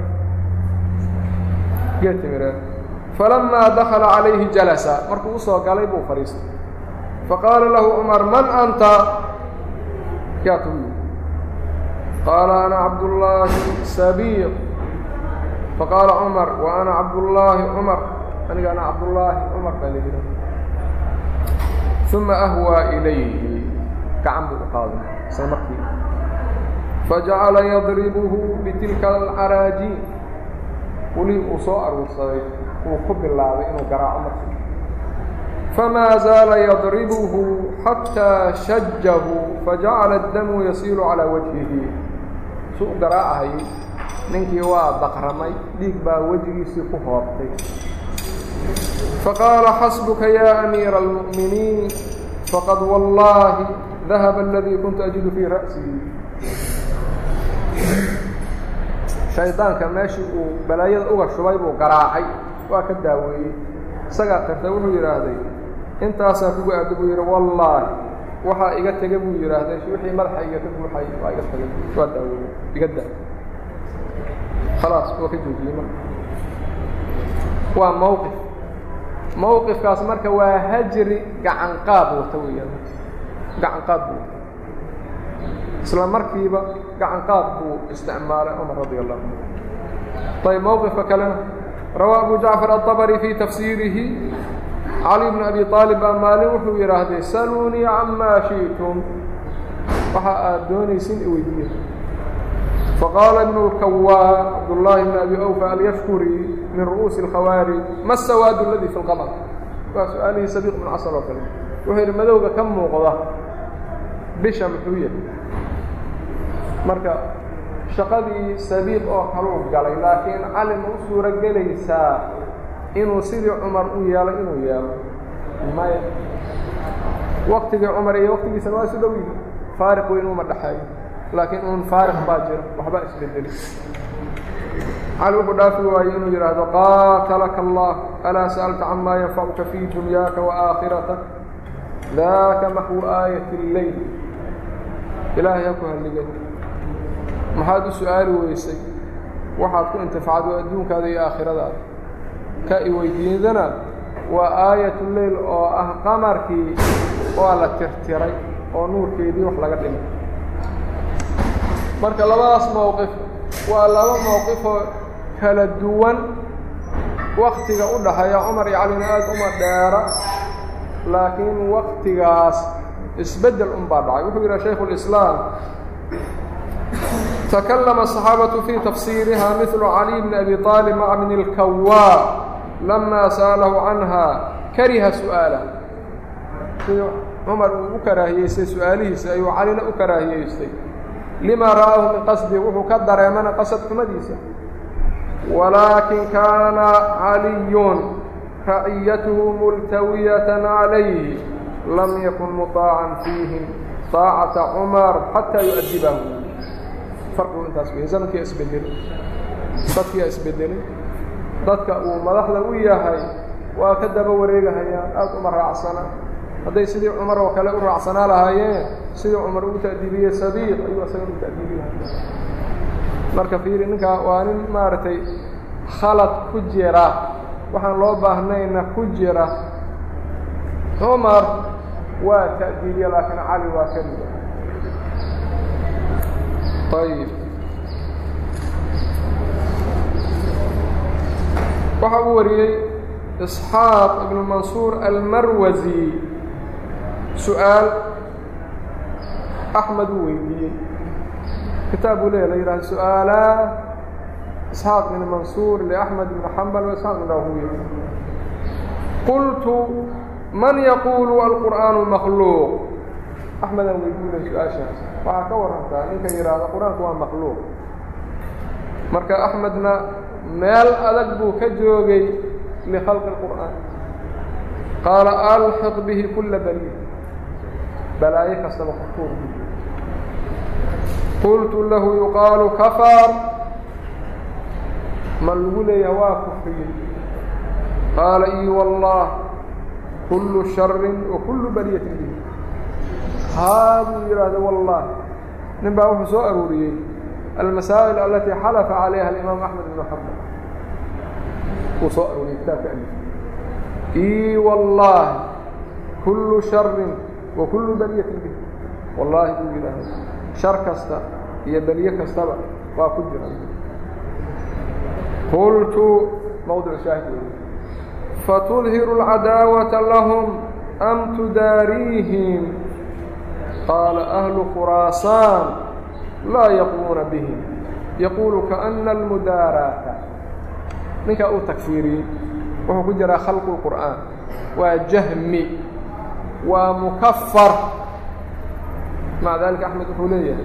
geed timireed falamaa dakala calayhi jalasa markuu usoo galay buu fadhiistay faqaala lahu cumar man anta yaa tuyi qaala ana cabdullaahi sabiiq faqaala cumar wa ana cabdullaahi cumar aniga ana cabdullaahi cumar baa la yidhi uma ahwaa ilayhi gacan buu u qaaday isla markii fajacala yadribuhu bitilka alcaraajiin weli uu soo aruursaday uu ku bilaabay inuu garaaco markii famaa zaala yadribuhu xataa shajahu fajacala addamu yasiilu calaa wajhihi su u garaacahayay ninkii waa daqramay dhiig baa wejigiisii ku hoobtay faqaala xasbuka yaa amiira almu'miniin faqad wallaahi dahaba aladii kuntu ajidu fii ra'sii shaydaanka meeshii uu balaayada uga shubay buu garaacay waa ka daaweeyey isagaa qirtay wuxuu yidhaahday intaasaa kugu aada buu yidhi wallaahi waxaa iga tega buu yidhaahday wixii madaxa iga ka buuxay waa iga tagay waa daaweeyey iga da khalaas waa ka joojiyey marka waa mowqifkaas marka waa hajri gacan qaad wata weeyaan gacan qaad buu wata isla markiiba gacan qaad buu isticmaalay cumar radia allahu canhu ayb mowqifka kalena rawaa abu jacfar aلطabri fii tafsiirihi cali bn abi aalib baa maalin wuxuu yidhaahday saluunii camaa shiئtum waxa aad doonaysin iweydiiya faqaala ibn اlkawaa cabdullaahi bn abi awfa alyashkuri min ru'uusi اlkhawaarij ma الsawaad اladii fi اlqamr waa su-aalihii sabiiq ibnu casal oo kale wuxuu yidhi madowga ka muuqda bisha muxuu yahay marka shaqadii sabiiq oo kaluu galay laakiin cali ma u suuro gelaysaa inuu sidii cumar u yeelo inuu yeelo maya waktigii cumar iyo waktigiisana waa isu dhow yihi faariq weyn uma dhexeeyo laakiin uun faariq baa jira waxbaa isbedeli cali wuxuu dhaafi waayey inuu yidhaahdo qaatalaka allah alaa sa'alta camaa yanfacuka fii dunyaaka wa aakhiratak daaka maxwu aayati lleyl ilaahay ha ku halligay maxaad u su-aali weysay waxaad ku intifacdo adduunkaada iyo aakhiradaada ka i weydiidana waa aayatu leyl oo ah qamarkii waa la tirtiray oo nuurkeedii wax laga dhimay marka labadaas mowqif waa laba mowqifoo kala duwan waktiga u dhaxeeya cumar iyo calina aad uma dheera laakiin waktigaas isbeddel unbaa dhacay wuxuu yidhaha shaykhu اlislaam takallama asaxaabatu fii tafsiiriha midlu caliy bni abi aalib maca bni اlkawaa lama sa'alahu canha kariha su'aalah sidii cumar uu u karaahiyeystay su-aalihiisa ayuu calina u karaahiyeystay lima ra'aahu min qasdi wuxuu ka dareemana qasad xumadiisa walaakin kaana caliyun raciyatuhu multawiyatan calayhi lam yakun muطaacan fiihim طaacata cumar xataa yu'adibahu farqigu intaas wey zamankiia isbedelay dadkiia isbedelay dadka uu madaxda u yahay waa ka daba wareegahayaan aad uma raacsana hadday sidii cumar oo kale u raacsanaa lahaayeen sidii cumar uu ta'diibiyey sabiiq ayuu asaga u ta'diibi lahaa marka fiiri ninkaa waa nin maaragtay khalad ku jira waxaan loo baahnayna ku jira cumar waa ta'diibiye laakiin cali waa ka mida ayib waxa uu wariyey isxaaq ibnu mansuur almarwasi su-aal axmed uu weydiiyey kitaab buu leeya la yidhahdo su-aalaa isxaaq ibn mansuur liaxmed ibn xambal wa isxaaq ibn rahuya qultu man yaquulu alqur'aanu makhluuq axmedaan weydiinay su-aashaas waxaa ka warantaa ninka yidhaahdo qur-aanku waa makhluuq marka axmedna meel adag buu ka joogay likhalqi اlqur'aan qaala alxiq bihi kula baliid balaayo kastaba kutuur qultu lahu yuqaalu kafar ma lagu leeyaha waa kufriye qaala ii wallah kullu sharin wa kullu baliyatin bihi haa buu yidhaahda wallah nin baa wuxuu soo aruuriyey almasaa'il alatii xalafa calayha alimaam axmed ibnu xambal wuu soo aruuriyey kitaabka alif ii wallahi kullu sharin wa kullu baliyatin bihi wallaahi buu yidhaahda shar kasta iyo beliye kastaba waa ku jira qultu mawdic shaahid wey fatudhiru alcadaawata lahum am tudaariihim qaala ahlu khuraasaan laa yaquuna bihim yaquulu kaana almudaaraata ninkaa uu takfiiriyey wuxuu ku jiraa khalqu lqur'aan waa jahmi waa mukafar maca dalika axmed wuxuu leeyahay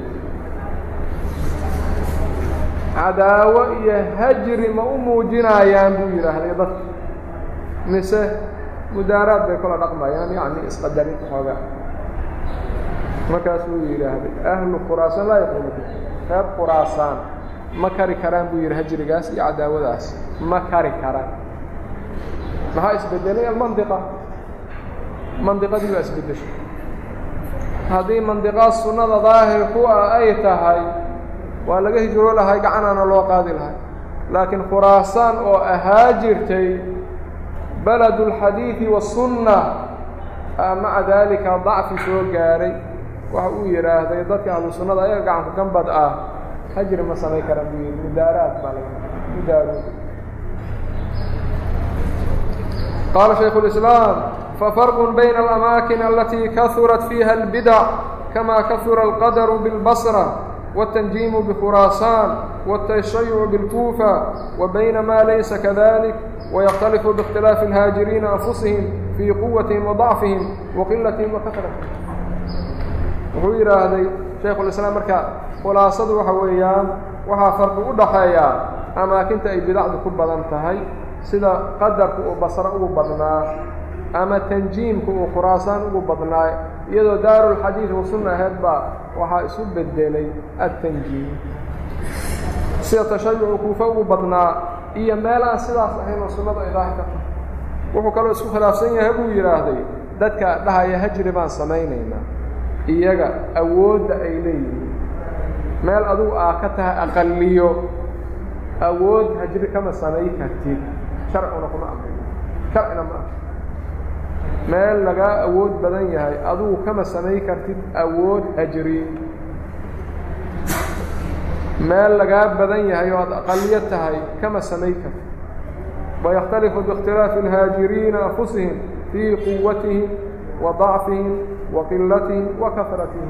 cadaawo iyo hajri ma u muujinayaan buu yidhaahday dadka mise mudaaraad bay kula dhaqmayaan yacni isqadarin xoogaa markaasuu yidhaahday ahlu khuraasaan laa yaquuna bi reer khuraasaan ma kari karaan buu yidhi hajrigaas iyo cadaawadaas ma kari karaan maxaa isbedelay almandiqa mandiqadii baa isbedeshay haddii mandiqaad sunnada daahir ku ah ay tahay waa laga hijroo lahay gacanaana loo qaadi lahay laakiin khuraasaan oo ahaa jirtay baladu اlxadiidi waالsunna maca daalika dacfi soo gaaray waxa uu yidhaahday dadka ahlu sunnada ayaga gacanku gambad ah hajri ma samay karaan buu yidhi mudaaraad baa laga mudaaro qaala shaykhu اlislaam fafarq bayna alamaakin alatii kahurat fiiha اlbidac kama kahura alqadaru biاlbasra والتنجيم بخراسان والتشيع بالكوفة وبين ما ليس كذلك ويختلف باختلاف الهاجرين أنفسهم fii quwatihim وضacfihim وaqilatihim وakaratihim wuxuu yidhaahday shaykhulislaam marka khulaasadu waxa weeyaan waxaa farqi u dhaxeeya amaakinta ay bidacdu ku badan tahay sida qadarku uu basro ugu badnaa ama tanjiimku uu khuraasaan ugu badnaa iyadoo daarulxadiid wa sunna ahayd baa waxaa isu bedelay adtanjiim sida tashayucu kuufa ugu badnaa iyo meel aan sidaas ahayn oo sunnadu ay daahir ka tahay wuxuu kaloo isku khilaafsan yahay buu yidhaahday dadka dhahaya hajri baan samaynaynaa iyaga awoodda ay leeyihiin meel adugu aa ka tahay aqaliyo awood hajri kama samay kartid sharcuna kuma amrin sharcina ma ah meel lagaa awood badan yahay adugu kama samay kartid awood hajri meel lagaa badan yahay oo aad aqaliyo tahay kama samay kartid ويختلف باختلاف الهاجرين أنفسهم في قوتهم وضعفهم وقلتهم وكثرتهم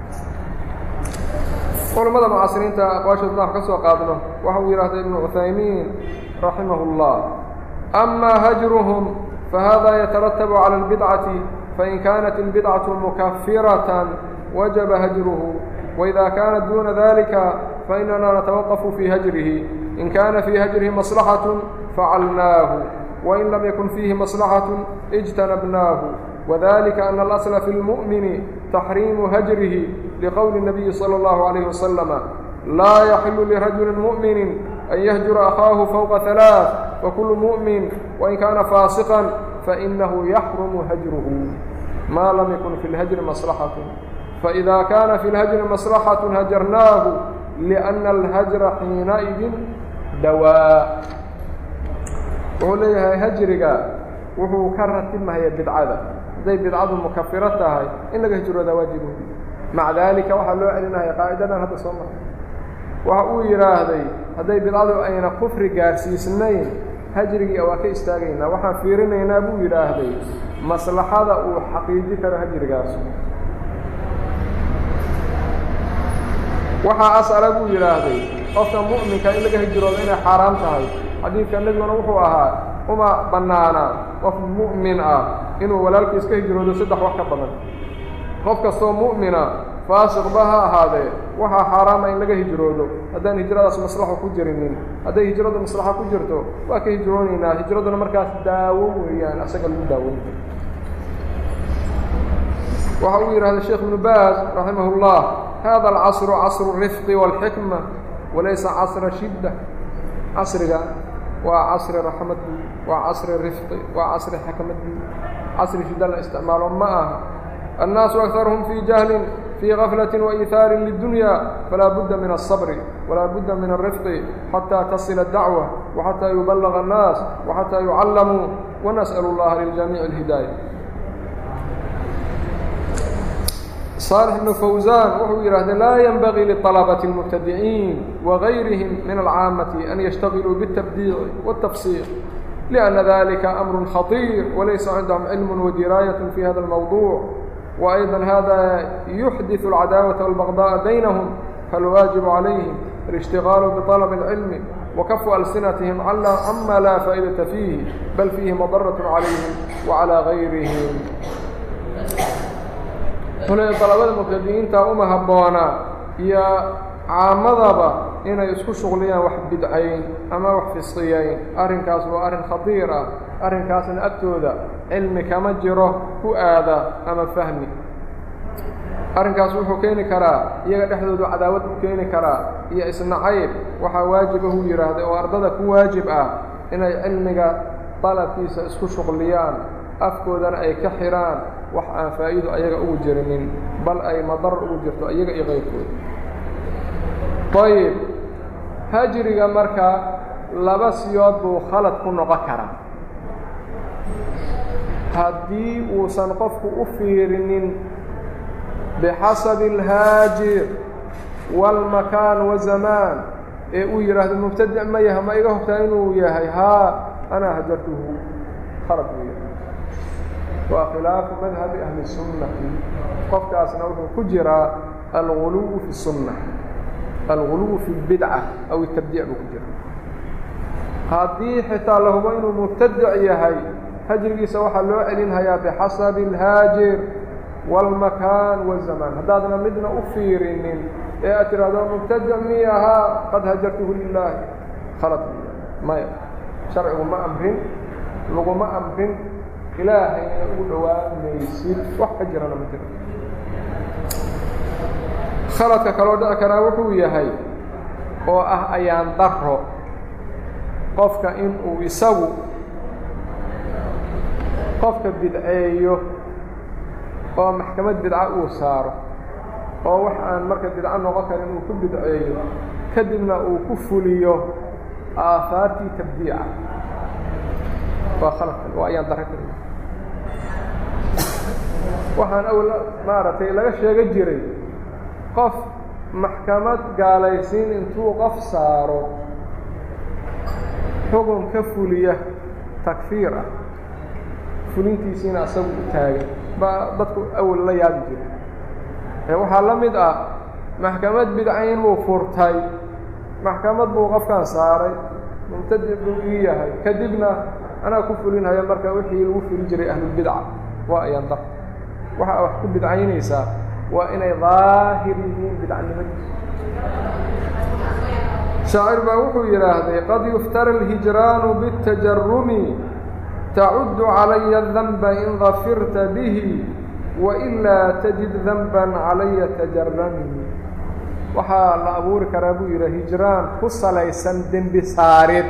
culamada mucaasiriinta aqwaashooda wax ka soo qaadno waxa uu yidhaahday ibnu cuthaymiin raximahu اllah أma hajruhum fahada yatarattabu calى اlbidcati fain kanat اlbidcaةu mukafiraة wajaba hajruhu وإida kanat duna dalika fainana natawaqafu fii hajrihi in kana fii hajrihi maslaxaة facalnaahu wain lam yakun fiihi maslaxaة اجtanabnaahu وذلك أن الأصل في المؤمن تحريم هجره لقول النبي صلى الله عليه وسلم لا يحل لرجل مؤمن أن يهجر أخاه فوق 3 وكل مؤمن وإن كان فاسقا فإنه يحرم هجره ما لم يكن في الهجر مصلحة فإذا كان في الهجر مصلحة هجرناه لأن الهجر حينئذ دواء وهو هجرك وهو كرتمها هي بدعة hadday bidcadu mukafiro tahay in laga hijrooda waajibu maca daalika waxaa loo celinaya qaa'idadan hadda soo maray waxa uu yidhaahday hadday bidcadu ayna kufri gaarsiisnayn hajrigii waa ka istaagaynaa waxaan fiirinaynaa buu yidhaahday maslaxada uu xaqiiji karo hajrigaas waxaa asala buu yidhaahday qofka mu'minka in laga hijroodo inay xaaraam tahay xadiidka nebiguna wuxuu ahaa uma bannaana qof mu'min ah inuu walaalkiis ka hijroodo 3 wax ka badan qof kastoo mu'mina faasiqba ha ahaadee waxaa xaaraama in laga hijroodo haddaan hijradaas maslaxo ku jirinin hadday hijradu maslaxo ku jirto waa ka hijroonaynaa hijraduna markaas daawo weeyaan asaga lagu daaweyn waxa uu yidhahday sheekh ibnu baaz raximah اllah hada alcasru casru الrifqi wاlxikma walaysa casra shidda casriga waa casri raxmadii waa casri rifqi waa casri xakmadii casri shida la isticmaalo ma aha الnaasu أكثarهm fii jahlin fii غaflaة وإiثaari للdunya falaa budda min الصبr walaa budda min الrifqi xatىa tasila الdacوة وxatىa yubalغa الnaas وxatىa yucallamuu ونasأl اllaha liljamiiع الhidaayة صالح بن فوزان wuxuu yidhaahday laa ينbغي لطلبة المبتدعين وغayrهم من العاamة أن يشhتغلوا بالتبديع والتفصيل لأن ذلك أمر خطير وليس عندهم علم ودراية في هذا الموضوع وأيضا هذا يحدث العداوة والبغضاء بينهم فالواجب عليهم الاشتغال بطلب العلم وكف ألسنتهم عما لا فائدة فيه بل فيه مضرة عليهم وعلى غيرهم طلبada mubtadi'iinta uma habboona iyo caamadaba inay isku shuqliyaan wax bidcayn ama wax fisqiyayn arrinkaas waa arrin khatiir ah arrinkaasna agtooda cilmi kama jiro ku aada ama fahmi arrinkaas wuxuu keeni karaa iyaga dhexdoodu cadaawad u keeni karaa iyo isnacayb waxaa waajibahu yidhaahday oo ardada ku waajib ah inay cilmiga dalabkiisa isku shuqliyaan afkoodana ay ka xiraan wax aan faa'iido ayaga ugu jirinin bal ay madar ugu jirto iyaga iyo qayrkooda ayib hajriga marka laba siyood buu khalad ku noqon karaa haddii uusan qofku u fiirinin bixasabi اlhaajir wاlmakaan wazamaan ee uu yidhaahdo mubtadic ma yaha ma iga hogtaa inuu yahay haa anaa hajartuhu khalad buu yahay waa khilaafu madhabi ahli sunnati qofkaasna wuxuu ku jiraa alguluw fi الsunna alguluw fi اlbidca aw الtabdiic buu ku jira haddii xitaa la hubo inuu mubtadic yahay hajrigiisa waxaa loo celinhayaa bixasabi اlhaajir wاlmakaan wالzamaan haddaadna midna u fiirinin ee aad tiraahdo mubtadic miyahaa qad hajartuhu lilaahi khalad maya sharcigu ma amrin laguma amrin ilaahayna ugu dhowaamaysid wax ka jirana ma jiro khaladka kaloo dhici karaa wuxuu yahay oo ah ayaan daro qofka inuu isagu qofka bidceeyo oo maxkamad bidca uu saaro oo wax aan marka bidco noqon karin uu ku bidceeyo kadibna uu ku fuliyo aahaartii tabdiica waa khaladkan waa ayaan daro kale waxaan awl maaragtay laga sheega jiray qof maxkamad gaalaysiin intuu qof saaro xukun ka fuliya takfiir ah fulintiisiina asagu u taagan baa dadku awal la yaabi jiray waxaa la mid ah maxkamad bidcayn buu furtay maxkamad buu qofkan saaray mubtadic buu ii yahay kadibna anaa ku fulinhaya marka wixii lagu fuli jiray ahlulbidca waa ayaan dar waxa wax ku bidcaynaysaa waa inay daahir yihiin bidcanimadiisa shaacir baa wuxuu yidhaahday qad yuftara alhijraanu biاtajarumi tacuddu calaya danba in dafirta bihi wailaa tajid danban calaya tajarami waxaa la abuuri karaa buu yidhi hijraan ku salaysan dembi saarid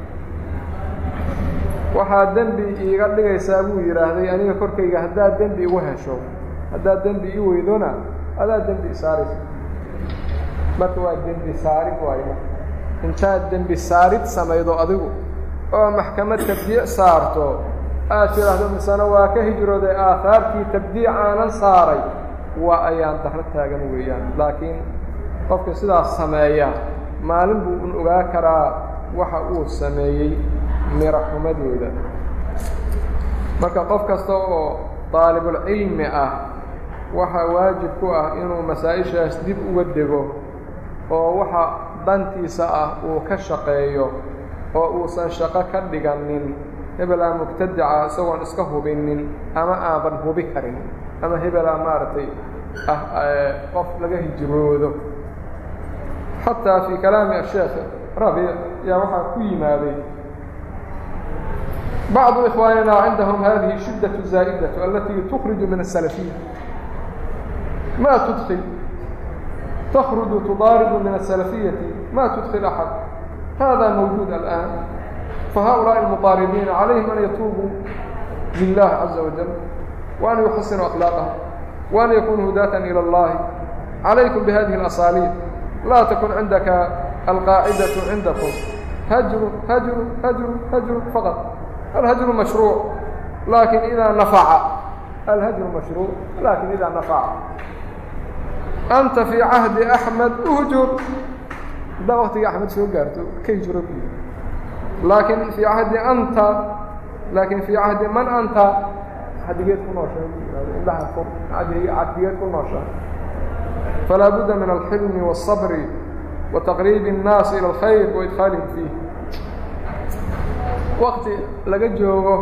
waxaa dembi iiga dhigaysaa buu yidhaahday aniga korkayga haddaad dembi igu hesho haddaad dembi ii weydona adaa dembi isaaraysa marka waa dembi saarid waayo intaad dembi saarid samaydo adigu oo maxkamad tabdiic saarto aad tidhaahdo misana waa ka hijrooday aahaartii tabdiicaanan saaray waa ayaan daro taagan weeyaan laakiin qofka sidaas sameeya maalin buu un ogaa karaa waxa uu sameeyey miro xumadooda marka qof kasta oo daalibulcilmi ah waxaa waajib ku ah inuu masaa-ishaas dib uga dego oo waxa dantiisa ah uu ka shaqeeyo oo uusan shaqo ka dhiganin hebelaa mubtadica isagoon iska hubinin ama aanban hubi karin ama hebelaa maaragtay qof laga hijroodo xataa fii kalaami asheekh rabiic yaa waxaa ku yimaaday bacdu ikhwaanina cindahum hadihi shidaة zaa'idatu alatii tukhriju min الsalafiya ma tudkil تخرج تضارب من السلفية ما تدخل أحد هذا موجود الآن فهؤلاء المطاردين عليهم أن يتوبوا لله عز وجل وأن يحسنوا أخلاقهم وأن يكونوا هداة إلى الله عليكم بهذه الأساليب لا تكن عندك القاعدة عندكم هجر هجر هجر هجر فقط الهجر مشروع لكن إذا نفع الهجر مشروع لكن إذا نفع أنت في عهد أحمد أهجر ده وقت أحمد شو قارته كي جرب لكن في عهد أنت لكن في عهد من أنت حديقات كناشا لا حفظ حديقات كناشا فلا بد من الحلم والصبر وتقريب الناس إلى الخير وإدخالهم فيه وقت لقد جوه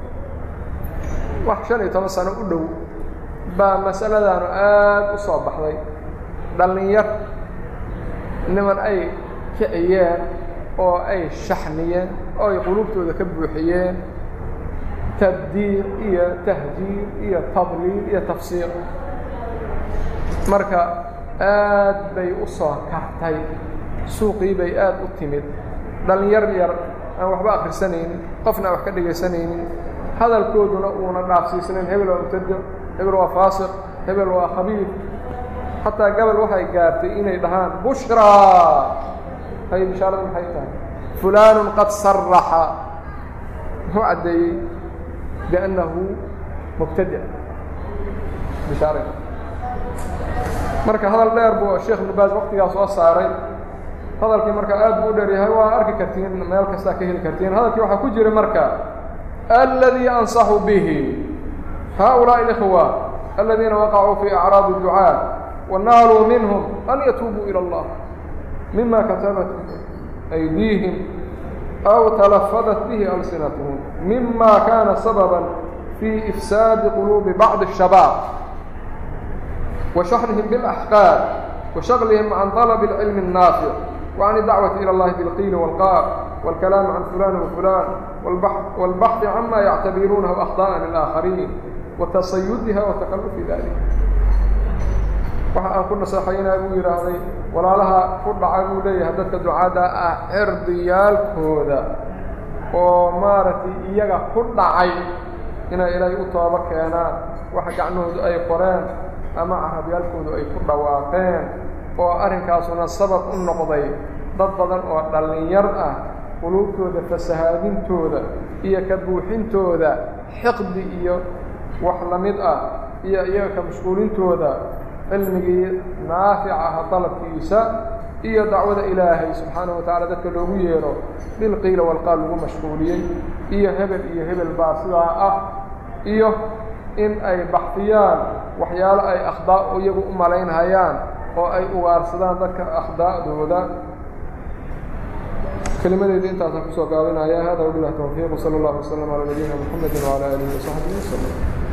وحشان يتمسنا أدو بمسألة دانو أصاب بحضي dhalinyar niman ay kiciyeen oo ay shaxniyeen oo ay qulubtooda ka buuxiyeen tabdiic iyo tahjiir iyo tadliil iyo tafsiiq marka aad bay u soo kartay suuqii bay aad u timid dhalinyar yar aan waxba akhrisanaynin qofna aan wax ka dhegaysanaynin hadalkooduna uuna dhaafsiisnayn hebel waa mubtadic hebel waa faasiq hebel waa khabiir حتى قبل وحي قارتي إني دهان بشرى هاي بشارة من حيثها فلان قد صرح هو عدي بأنه مبتدع بشارة مركا هذا اللير بو الشيخ ابن باز وقت ياسو أصاري هذا الكي مركا آد بودري هاي واركي كرتين ميالك ساكيه الكرتين هذا الكي وحا كجري مركا الذي أنصح به هؤلاء الإخوة الذين وقعوا في أعراض الدعاء ونالوا منهم أن يتوبوا إلى الله مما كتبت أيديهم أو تلفظت به ألسنتهم مما كان سببا في إفساد قلوب بعض الشباب وشحنهم بالأحقاد وشغلهم عن طلب العلم النافع وعن الدعوة إلى الله بالقيل والقال والكلام عن فلان وفلان والبحث عما يعتبرونه أخطاء للآخرين وتصيدها وتخلف ذلك. waxa aan ku nasaxaynaa buu yiraahday walaalaha ku dhacay buu leeyahay dadka ducaada ah irdiyaalkooda oo maaragtay iyaga ku dhacay inay ilaahay u tooba keenaan waxa gacnahoodu ay qoreen ama carabyaalkoodu ay ku dhawaaqeen oo arrinkaasuna sabab u noqday dad badan oo dhalinyar ah quluubtooda fasahaadintooda iyo ka buuxintooda xiqdi iyo wax la mid ah iyo iyaga ka mashquulintooda cilmigii naafic ah dalabkiisa iyo dacwada ilaahay subxaanahu watacaala dadka loogu yeero bilqiila walqaal lagu mashquuliyey iyo hebel baa sidaa ah iyo in ay baxfiyaan waxyaalo ay akhdaa iyagu u malaynhayaan oo ay ugaarsadaan dadka akhdaa'dooda. kelimadeedii intaasaan kusoo gaabinaya hada wabillahi tawfiiq sala allahu wasalam calaa nabiyina muxamedin wacalaa aalihi wasaxbihi wasalam.